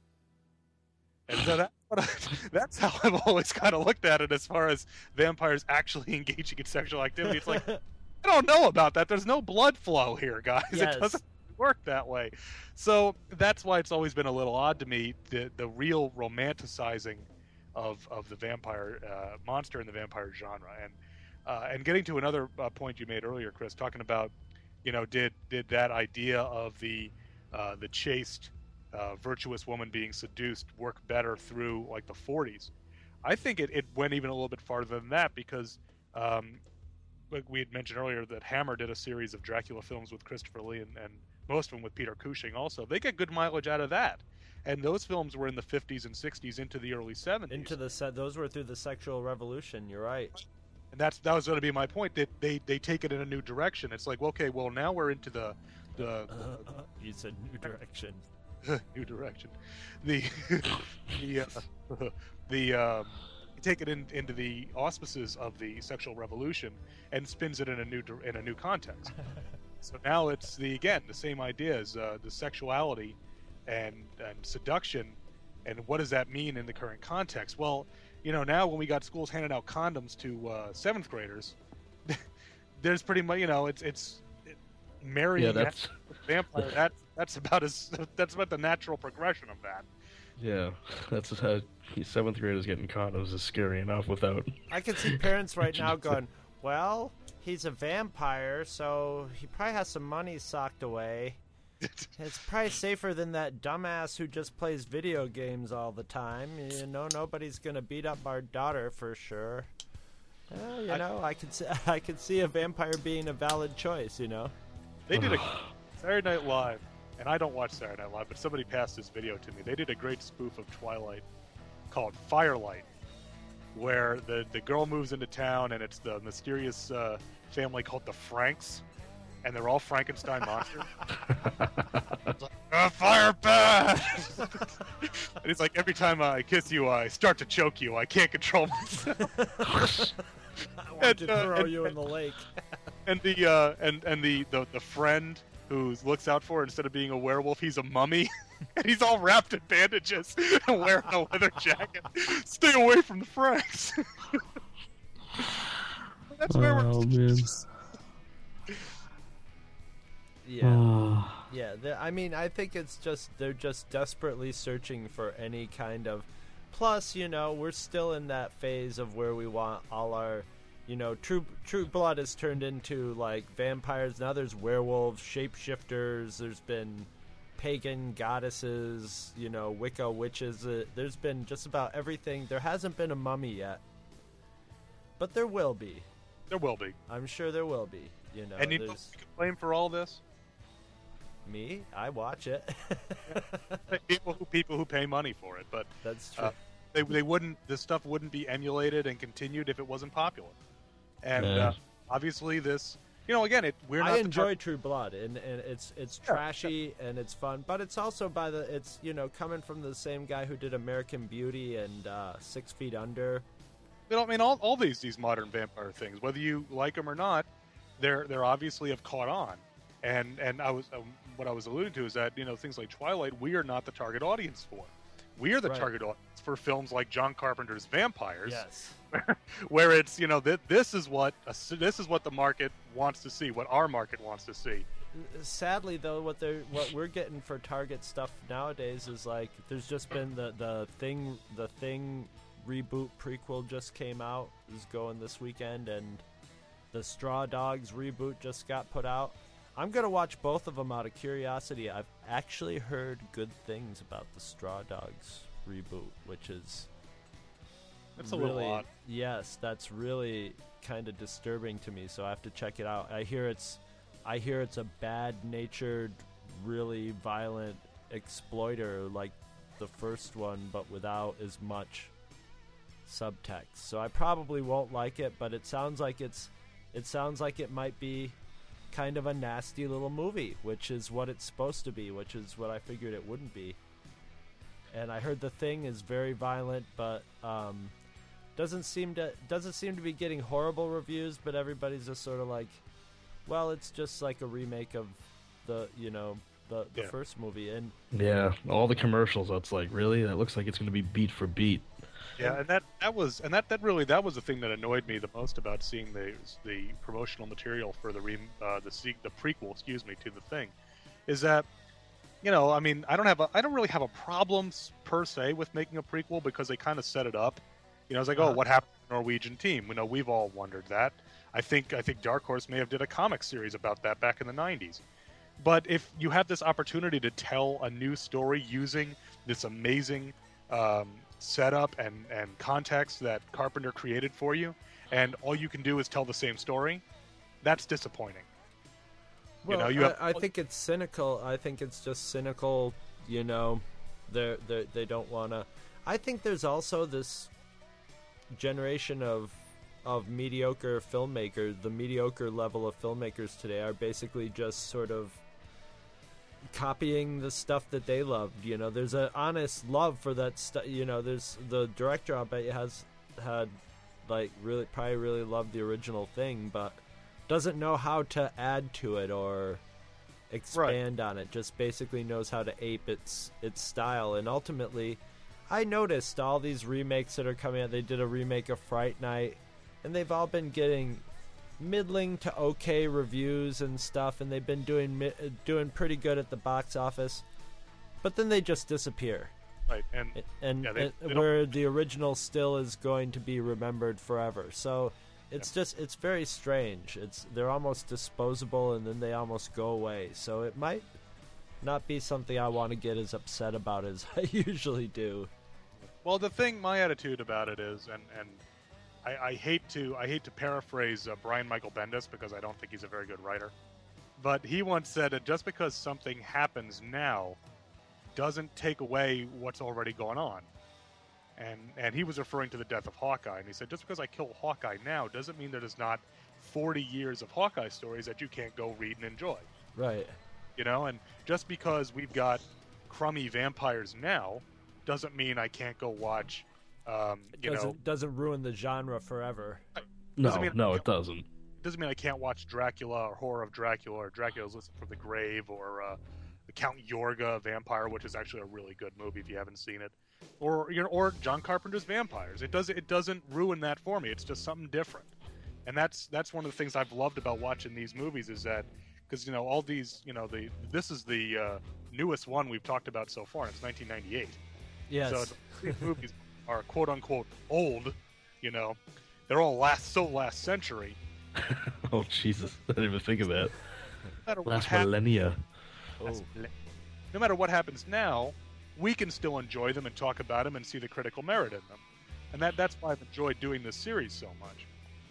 And so that, that's how I've always kind of looked at it as far as vampires actually engaging in sexual activity. It's like, I don't know about that. There's no blood flow here, guys. Yes. It doesn't work that way. So that's why it's always been a little odd to me, the the real romanticizing of of the vampire uh, monster in the vampire genre. And uh, and getting to another uh, point you made earlier, Chris, talking about, you know, did did that idea of the uh, the chaste uh, virtuous woman being seduced work better through like the forties. I think it, it went even a little bit farther than that because, um, like we had mentioned earlier, that Hammer did a series of Dracula films with Christopher Lee and, and most of them with Peter Cushing also. They get good mileage out of that. And those films were in the fifties and sixties into the early seventies. Into the set, those were through the sexual revolution. You're right. And that's that was going to be my point. That they, they take it in a new direction. It's like, okay, well now we're into the the, Uh, uh, you said new direction. the new direction. The the uh, the um, you take it in, into the auspices of the sexual revolution and spins it in a new dir- in a new context. So now it's the again the same ideas, uh, the sexuality and and seduction, and what does that mean in the current context? Well, you know, now when we got schools handing out condoms to uh, seventh graders, there's pretty much, you know, it's it's it, marrying Yeah, that's a vampire. That that's about as that's about the natural progression of that. yeah, that's how seventh graders getting condoms is scary enough without. I can see parents right now going, well, he's a vampire, so he probably has some money socked away. It's probably safer than that dumbass who just plays video games all the time. You know, nobody's gonna beat up our daughter for sure. Well, you I- know, I could see, I could see a vampire being a valid choice. You know, They did a Saturday Night Live, and I don't watch Saturday Night Live, but somebody passed this video to me. They did a great spoof of Twilight called Firelight, where the the girl moves into town, and it's the mysterious uh, family called the Franks, and they're all Frankenstein monsters. It's like, "Ah, fire bad!" And it's like, every time I kiss you, I start to choke you. I can't control myself. I want And, to uh, throw and- you in the lake. And the uh, and and the, the the friend who looks out for her, instead of being a werewolf, he's a mummy, and he's all wrapped in bandages and wearing a leather jacket. Stay away from the Franks. That's where Oh, we're. man. Yeah. Yeah, the- I mean, I think it's just they're just desperately searching for any kind of. Plus, you know, we're still in that phase of where we want all our, you know, true True Blood has turned into like vampires. Now there's werewolves, shapeshifters. There's been pagan goddesses, you know, Wicca witches. Uh, there's been just about everything. There hasn't been a mummy yet, but there will be. There will be. I'm sure there will be. You know, And you know who there's can blame for all this? me. I watch it. People who people who pay money for it, but That's true. uh, they they wouldn't. This stuff wouldn't be emulated and continued if it wasn't popular. And Yeah. uh, obviously, this. You know, again, it we're not. I the enjoy tar- True Blood, and, and it's it's Yeah, trashy and it's fun, but it's also by the it's you know coming from the same guy who did American Beauty and uh, Six Feet Under. You know, I mean, all, all these these modern vampire things, whether you like them or not, they're they're obviously have caught on. And and I was um, what I was alluding to is that, you know, things like Twilight, we are not the target audience for. We are the Right. target audience for films like John Carpenter's Vampires, Yes. where it's, you know, th- this is what a, this is what the market wants to see, what our market wants to see. Sadly, though, what they're what we're getting for Target stuff nowadays is like there's just been the the thing the thing reboot prequel just came out, is going this weekend, and the Straw Dogs reboot just got put out. I'm gonna watch both of them out of curiosity. I've actually heard good things about the Straw Dogs reboot, which is That's a really, little odd. yes, that's really kind of disturbing to me. So I have to check it out. I hear it's, I hear it's a bad-natured, really violent exploiter like the first one, but without as much subtext. So I probably won't like it, but it sounds like it's, it sounds like it might be kind of a nasty little movie, which is what it's supposed to be, which is what I figured it wouldn't be. And I heard The Thing is very violent, but um, doesn't seem to doesn't seem to be getting horrible reviews. But everybody's just sort of like, well, it's just like a remake of the you know the, the Yeah. first movie. And Yeah, all the commercials. That's like, really? That looks like it's going to be beat for beat. Yeah, and that, that was and that, that really that was the thing that annoyed me the most about seeing the the promotional material for the re, uh, the se- the prequel, excuse me, to the Thing, is that, you know, I mean, I don't have a I don't really have a problem s- per se with making a prequel because they kind of set it up. You know, it's like, Uh-huh. oh, what happened to the Norwegian team? You know, we've all wondered that. I think I think Dark Horse may have did a comic series about that back in the nineties. But if you have this opportunity to tell a new story using this amazing um, setup and, and context that Carpenter created for you, and all you can do is tell the same story, that's disappointing. Well, you know, you have... I, I think it's cynical. I think it's just cynical. You know, they they they don't want to. I think there's also this generation of of mediocre filmmakers. The mediocre level of filmmakers today are basically just sort of copying the stuff that they loved. You know, there's an honest love for that stuff. You know, there's the director. I bet you has had like really probably really loved the original thing, but doesn't know how to add to it or expand right. on it. Just basically knows how to ape its its style. And ultimately, I noticed all these remakes that are coming out. They did a remake of Fright Night, and they've all been getting middling to okay reviews and stuff, and they've been doing mi- doing pretty good at the box office. But then they just disappear. Right, and and, yeah, they, and they where the original still is going to be remembered forever. So it's yeah. just it's very strange. It's they're almost disposable, and then they almost go away. So it might not be something I want to get as upset about as I usually do. Well, the thing, my attitude about it is, and and I, I hate to I hate to paraphrase uh, Brian Michael Bendis because I don't think he's a very good writer, but he once said that just because something happens now doesn't take away what's already going on. And and he was referring to the death of Hawkeye, and he said, just because I kill Hawkeye now doesn't mean that there's not forty years of Hawkeye stories that you can't go read and enjoy. Right. You know, and just because we've got crummy vampires now doesn't mean I can't go watch, um, you doesn't, know... Doesn't ruin the genre forever. No, mean, no, it doesn't. Doesn't mean I can't watch Dracula or Horror of Dracula or Dracula's Listen from the Grave or uh, Count Yorga Vampire, which is actually a really good movie if you haven't seen it. Or you know, or John Carpenter's Vampires. It does it doesn't ruin that for me. It's just something different, and that's that's one of the things I've loved about watching these movies is that because you know all these you know the this is the uh, newest one we've talked about so far. And it's nineteen ninety-eight. Yes. So these movies are quote unquote old. You know, they're all last so last century. Oh Jesus! I didn't even think of that. No last hap- millennia. Oh. No matter what happens now, we can still enjoy them and talk about them and see the critical merit in them. And that that's why I've enjoyed doing this series so much.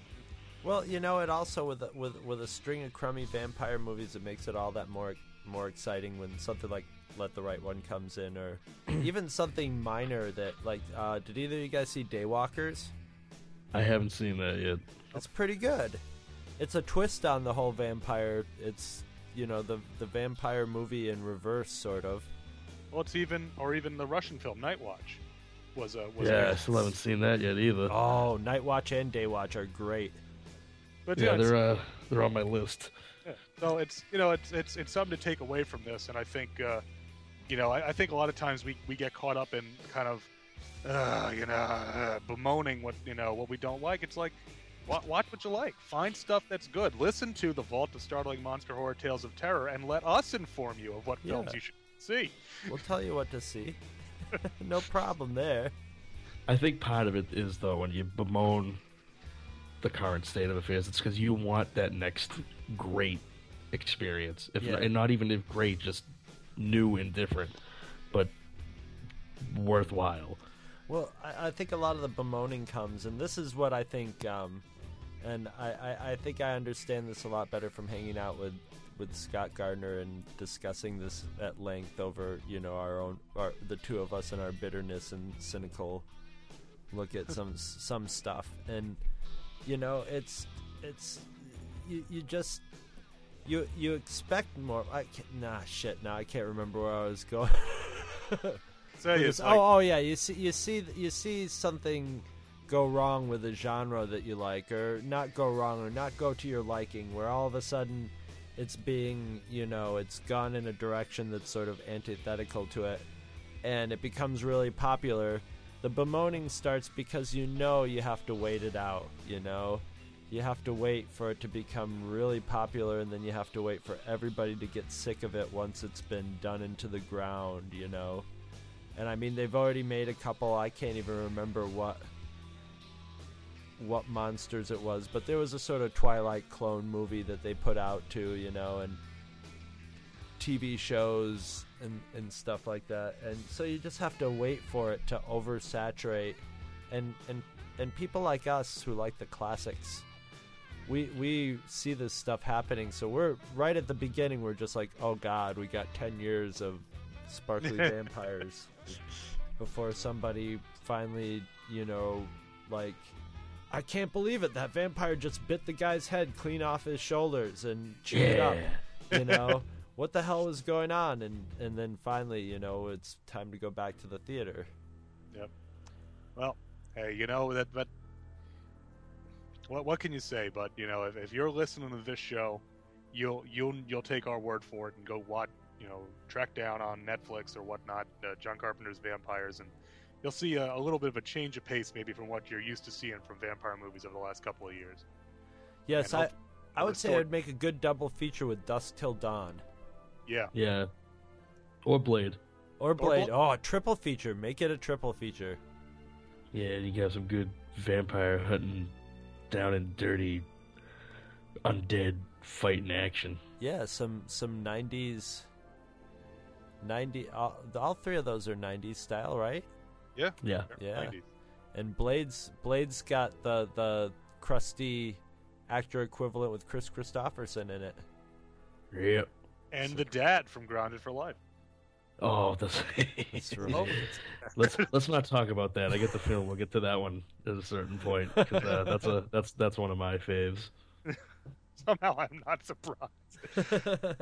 Well, you know, it also, with a, with with a string of crummy vampire movies, it makes it all that more more exciting when something like Let the Right One comes in, or even something minor that, like, uh, did either of you guys see Daywalkers? I haven't seen that yet. It's pretty good. It's a twist on the whole vampire. It's, you know, the the vampire movie in reverse, sort of. Well, it's even, or even the Russian film Night Watch was a was yeah. a, I still haven't seen that yet either. Oh, Night Watch and Day Watch are great. But yeah, yeah, they're uh, they're on my list. Yeah. So it's you know it's it's it's something to take away from this, and I think uh, you know I, I think a lot of times we, we get caught up in kind of uh, you know uh, bemoaning what you know what we don't like. It's like wa- watch what you like, find stuff that's good, listen to the Vault of Startling Monster Horror Tales of Terror, and let us inform you of what Yeah. films you should see. We'll tell you what to see. No problem there. I think part of it is though when you bemoan the current state of affairs, it's because you want that next great experience, if Yeah. not, and not even if great, just new and different, but worthwhile. Well, I, I think a lot of the bemoaning comes, and this is what I think, um, and I, I, I think I understand this a lot better from hanging out with, with Scott Gardner and discussing this at length over, you know, our own, our, the two of us and our bitterness and cynical look at some some stuff, and you know, it's it's you, you just you you expect more. I can't, nah, shit. Now I can't remember where I was going. So It it's was- like, oh, oh yeah. You see, you see, you see something go wrong with a genre that you like, or not go wrong, or not go to your liking, where all of a sudden it's being, you know, it's gone in a direction that's sort of antithetical to it, and it becomes really popular. The bemoaning starts because you know you have to wait it out. You know, you have to wait for it to become really popular, and then you have to wait for everybody to get sick of it once it's been done into the ground. You know. And I mean, they've already made a couple. I can't even remember what what monsters it was, but there was a sort of Twilight clone movie that they put out too, you know. And T V shows and, and stuff like that. And so you just have to wait for it to oversaturate. And, and, and people like us who like the classics, we we see this stuff happening. So we're right at the beginning. We're just like, oh, God, we got ten years of sparkly vampires before somebody finally, you know, like, I can't believe it. That vampire just bit the guy's head clean off his shoulders and chewed it up. You know, what the hell is going on? And and then finally, you know, it's time to go back to the theater. Yep. Well, hey, you know that, but what what can you say? But you know, if, if you're listening to this show, you'll you'll you'll take our word for it and go watch, you know, track down on Netflix or whatnot, uh, John Carpenter's Vampires, and you'll see a, a little bit of a change of pace, maybe from what you're used to seeing from vampire movies over the last couple of years. Yes, And I hope- I would say story- I'd make a good double feature with Dusk Till Dawn Yeah. Yeah. Or Blade. or Blade. Bl- Oh, a triple feature. Make it a triple feature. Yeah, you can have some good vampire hunting, down and dirty, undead fighting action. Yeah, some some nineties. ninety. All, all three of those are nineties style, right? Yeah. Yeah. Yeah. nineties. And Blade's Blade's got the the crusty actor equivalent with Chris Christopherson in it. Yep. And the dad from Grounded for Life. Oh, that's. It's really- Oh. let's let's not talk about that. I get the feeling we'll get to that one at a certain point because uh, that's a that's that's one of my faves. Somehow I'm not surprised.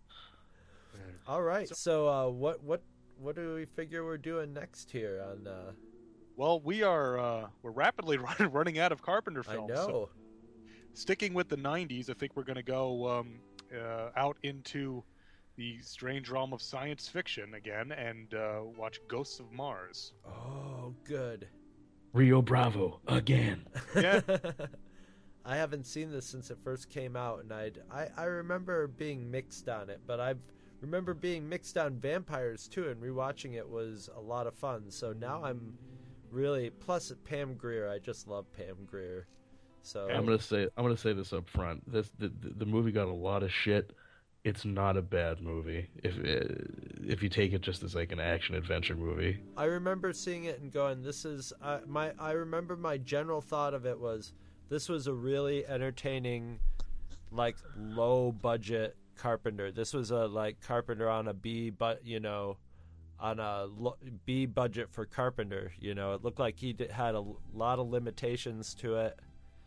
All right. So, uh, what what what do we figure we're doing next here on? Uh, Well, we are uh, we're rapidly run, running out of Carpenter I films. know. So sticking with the nineties, I think we're going to go um, uh, out into the strange realm of science fiction again and uh, watch Ghosts of Mars. Oh, good. Rio Bravo again. Yeah. I haven't seen this since it first came out, and I'd, I I remember being mixed on it, but I remember being mixed on vampires too, and rewatching it was a lot of fun. So now I'm really plus Pam Grier. I just love Pam Grier. So I'm gonna say I'm gonna say this up front. This the, the the movie got a lot of shit. It's not a bad movie if if you take it just as like an action adventure movie. I remember seeing it and going, "This is uh, my." I remember my general thought of it was, "This was a really entertaining, like low budget Carpenter. This was a like Carpenter on a B, but you know, on a lo- B budget for Carpenter. You know, it looked like he did, had a lot of limitations to it,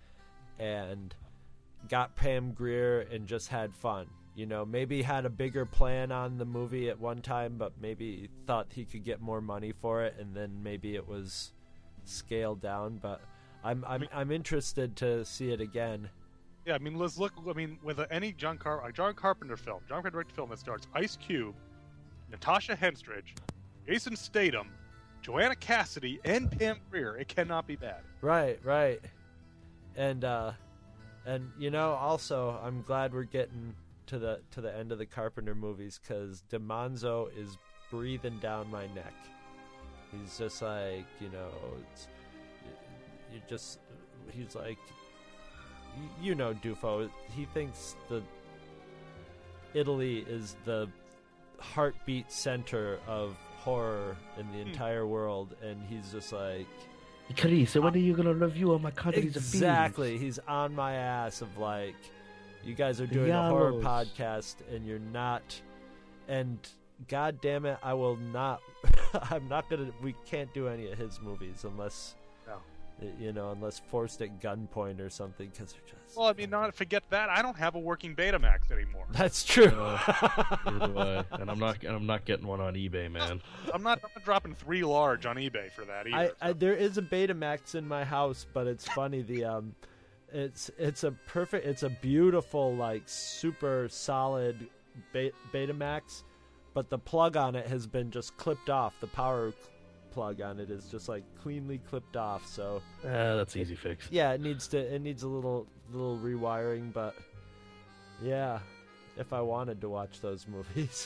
and got Pam Grier and just had fun." You know, maybe had a bigger plan on the movie at one time, but maybe thought he could get more money for it, and then maybe it was scaled down. But I'm I'm I'm interested to see it again. Yeah, I mean, let's look. I mean, with any John Car- uh, John Carpenter film, John Carpenter directed film that starts Ice Cube, Natasha Henstridge, Jason Statham, Joanna Cassidy, and Pam Grier, it cannot be bad. Right, right, and uh, and you know, also I'm glad we're getting to the to the end of the Carpenter movies because DiManzo is breathing down my neck. He's just like, you know, it's, you just he's like, you know, Dufo. He thinks the Italy is the heartbeat center of horror in the entire world, and he's just like, Carissa, when are you gonna review all my countries exactly. He's on my ass of like, you guys are doing a horror Yallos. podcast and you're not, and god damn it, I will not. I'm not gonna. We can't do any of his movies unless, No. you know, unless forced at gunpoint or something. Because they're just. Well, I mean, not forget that I don't have a working Betamax anymore. That's true. Neither do I. And I'm not and I'm not getting one on eBay, man. I'm not, I'm not dropping three large on eBay for that either. I, I there is a Betamax in my house, but it's funny. The um, it's it's a perfect. It's a beautiful, like super solid Be- Betamax, but the plug on it has been just clipped off. The power plug on it is just like cleanly clipped off. So Ah, that's easy fix. yeah, it needs to it needs a little little rewiring, but yeah, if I wanted to watch those movies.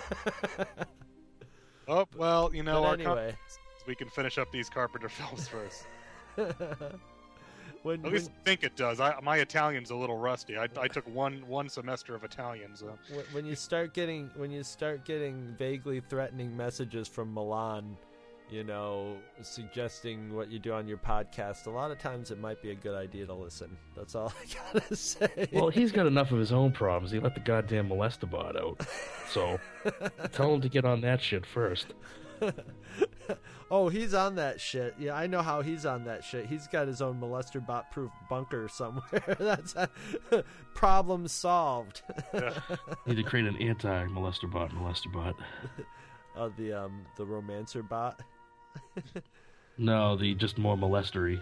oh, well, you know, But our anyway. com- we can finish up these Carpenter films first. when, At least I think it does. I, my Italian's a little rusty. I, I took one one semester of Italian, so. when, when you start getting when you start getting vaguely threatening messages from Milan, you know, suggesting what you do on your podcast, a lot of times it might be a good idea to listen. That's all I gotta say. Well, he's got enough of his own problems. He let the goddamn molester bot out. So tell him to get on that shit first. Oh, he's on that shit. Yeah, I know how he's on that shit. He's got his own molester bot proof bunker somewhere. That's a problem solved. Need to create an anti molester bot molester bot. Oh, the um the romancer bot. No, the just more molestery.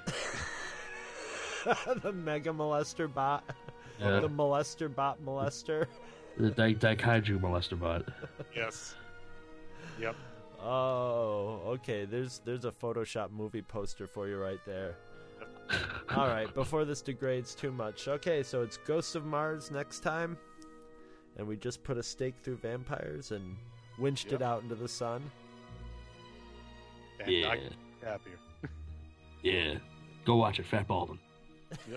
The mega molester bot. Yeah. The molester bot molester. The Di- Daikaiju molester bot. Yes. Yep. Oh, okay. There's there's a Photoshop movie poster for you right there. All right, before this degrades too much. Okay, so it's Ghosts of Mars next time, and we just put a stake through vampires and winched Yep. it out into the sun. And Yeah. I'm happier. Yeah. Go watch it, Fat Baldwin. Yep.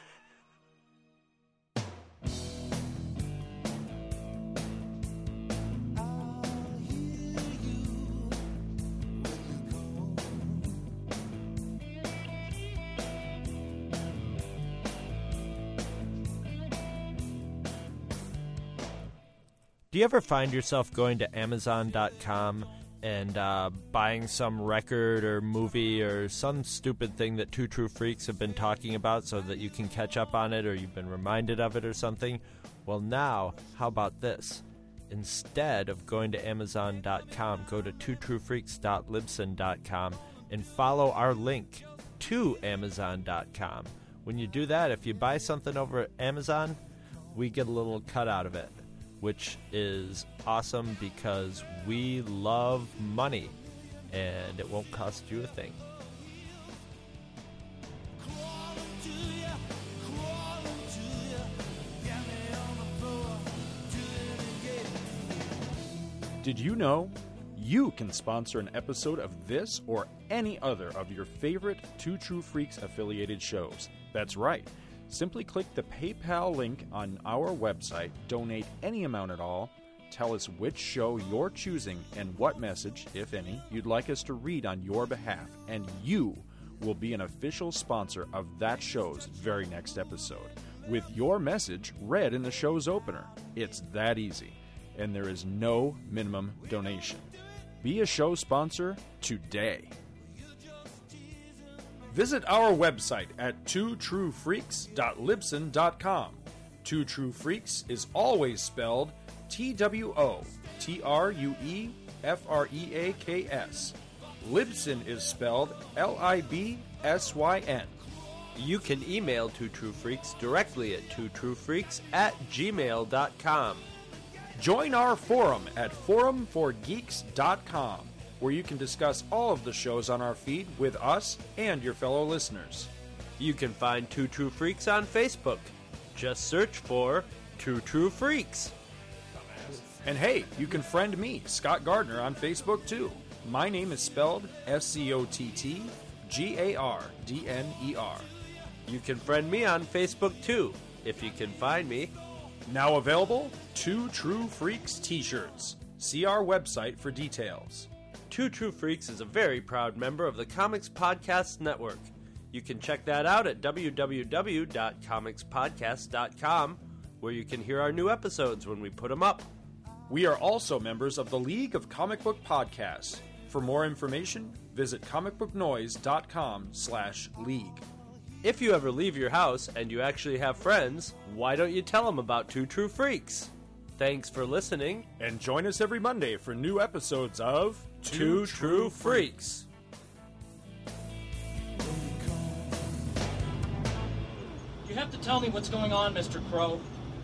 Do you ever find yourself going to Amazon dot com and uh, buying some record or movie or some stupid thing that Two True Freaks have been talking about so that you can catch up on it or you've been reminded of it or something? Well, now, how about this? Instead of going to Amazon dot com, go to two true freaks dot libsyn dot com and follow our link to Amazon dot com. When you do that, if you buy something over at Amazon, we get a little cut out of it, which is awesome because we love money and it won't cost you a thing. Did you know you can sponsor an episode of this or any other of your favorite Two True Freaks affiliated shows? That's right. Simply click the PayPal link on our website, donate any amount at all, tell us which show you're choosing and what message, if any, you'd like us to read on your behalf, and you will be an official sponsor of that show's very next episode, with your message read in the show's opener. It's that easy, and there is no minimum donation. Be a show sponsor today. Visit our website at two true freaks dot libsyn dot com. Two True Freaks is always spelled T W O T R U E F R E A K S. Libsyn is spelled L I B S Y N. You can email Two True Freaks directly at two true freaks at gmail dot com. Join our forum at forum for geeks dot com, where you can discuss all of the shows on our feed with us and your fellow listeners. You can find Two True Freaks on Facebook. Just search for Two True Freaks. And hey, you can friend me, Scott Gardner, on Facebook too. My name is spelled S C O T T G A R D N E R. You can friend me on Facebook too, if you can find me. Now available, Two True Freaks t-shirts. See our website for details. Two True Freaks is a very proud member of the Comics Podcast Network. You can check that out at w w w dot comics podcast dot com, where you can hear our new episodes when we put them up. We are also members of the League of Comic Book Podcasts. For more information, visit comic book noise dot com slash league. If you ever leave your house and you actually have friends, why don't you tell them about Two True Freaks? Thanks for listening. And join us every Monday for new episodes of Two True Freaks. You have to tell me what's going on, Mister Crow.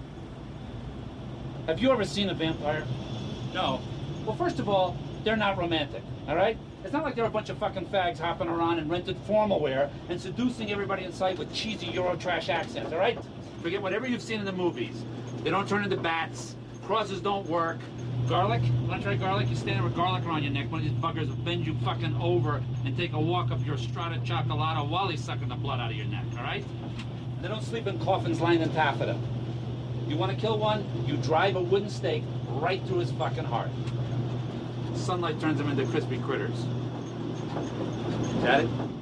Have you ever seen a vampire? No. Well, first of all, they're not romantic, all right? It's not like they're a bunch of fucking fags hopping around in rented formal wear and seducing everybody in sight with cheesy Eurotrash accents, all right? Forget whatever you've seen in the movies. They don't turn into bats. Crosses don't work. Garlic? Want to try garlic? You stand there with garlic around your neck. One of these buggers will bend you fucking over and take a walk up your strata chocolata while he's sucking the blood out of your neck, all right? They don't sleep in coffins lined in taffeta. You want to kill one? You drive a wooden stake right through his fucking heart. Sunlight turns them into crispy critters. Got it?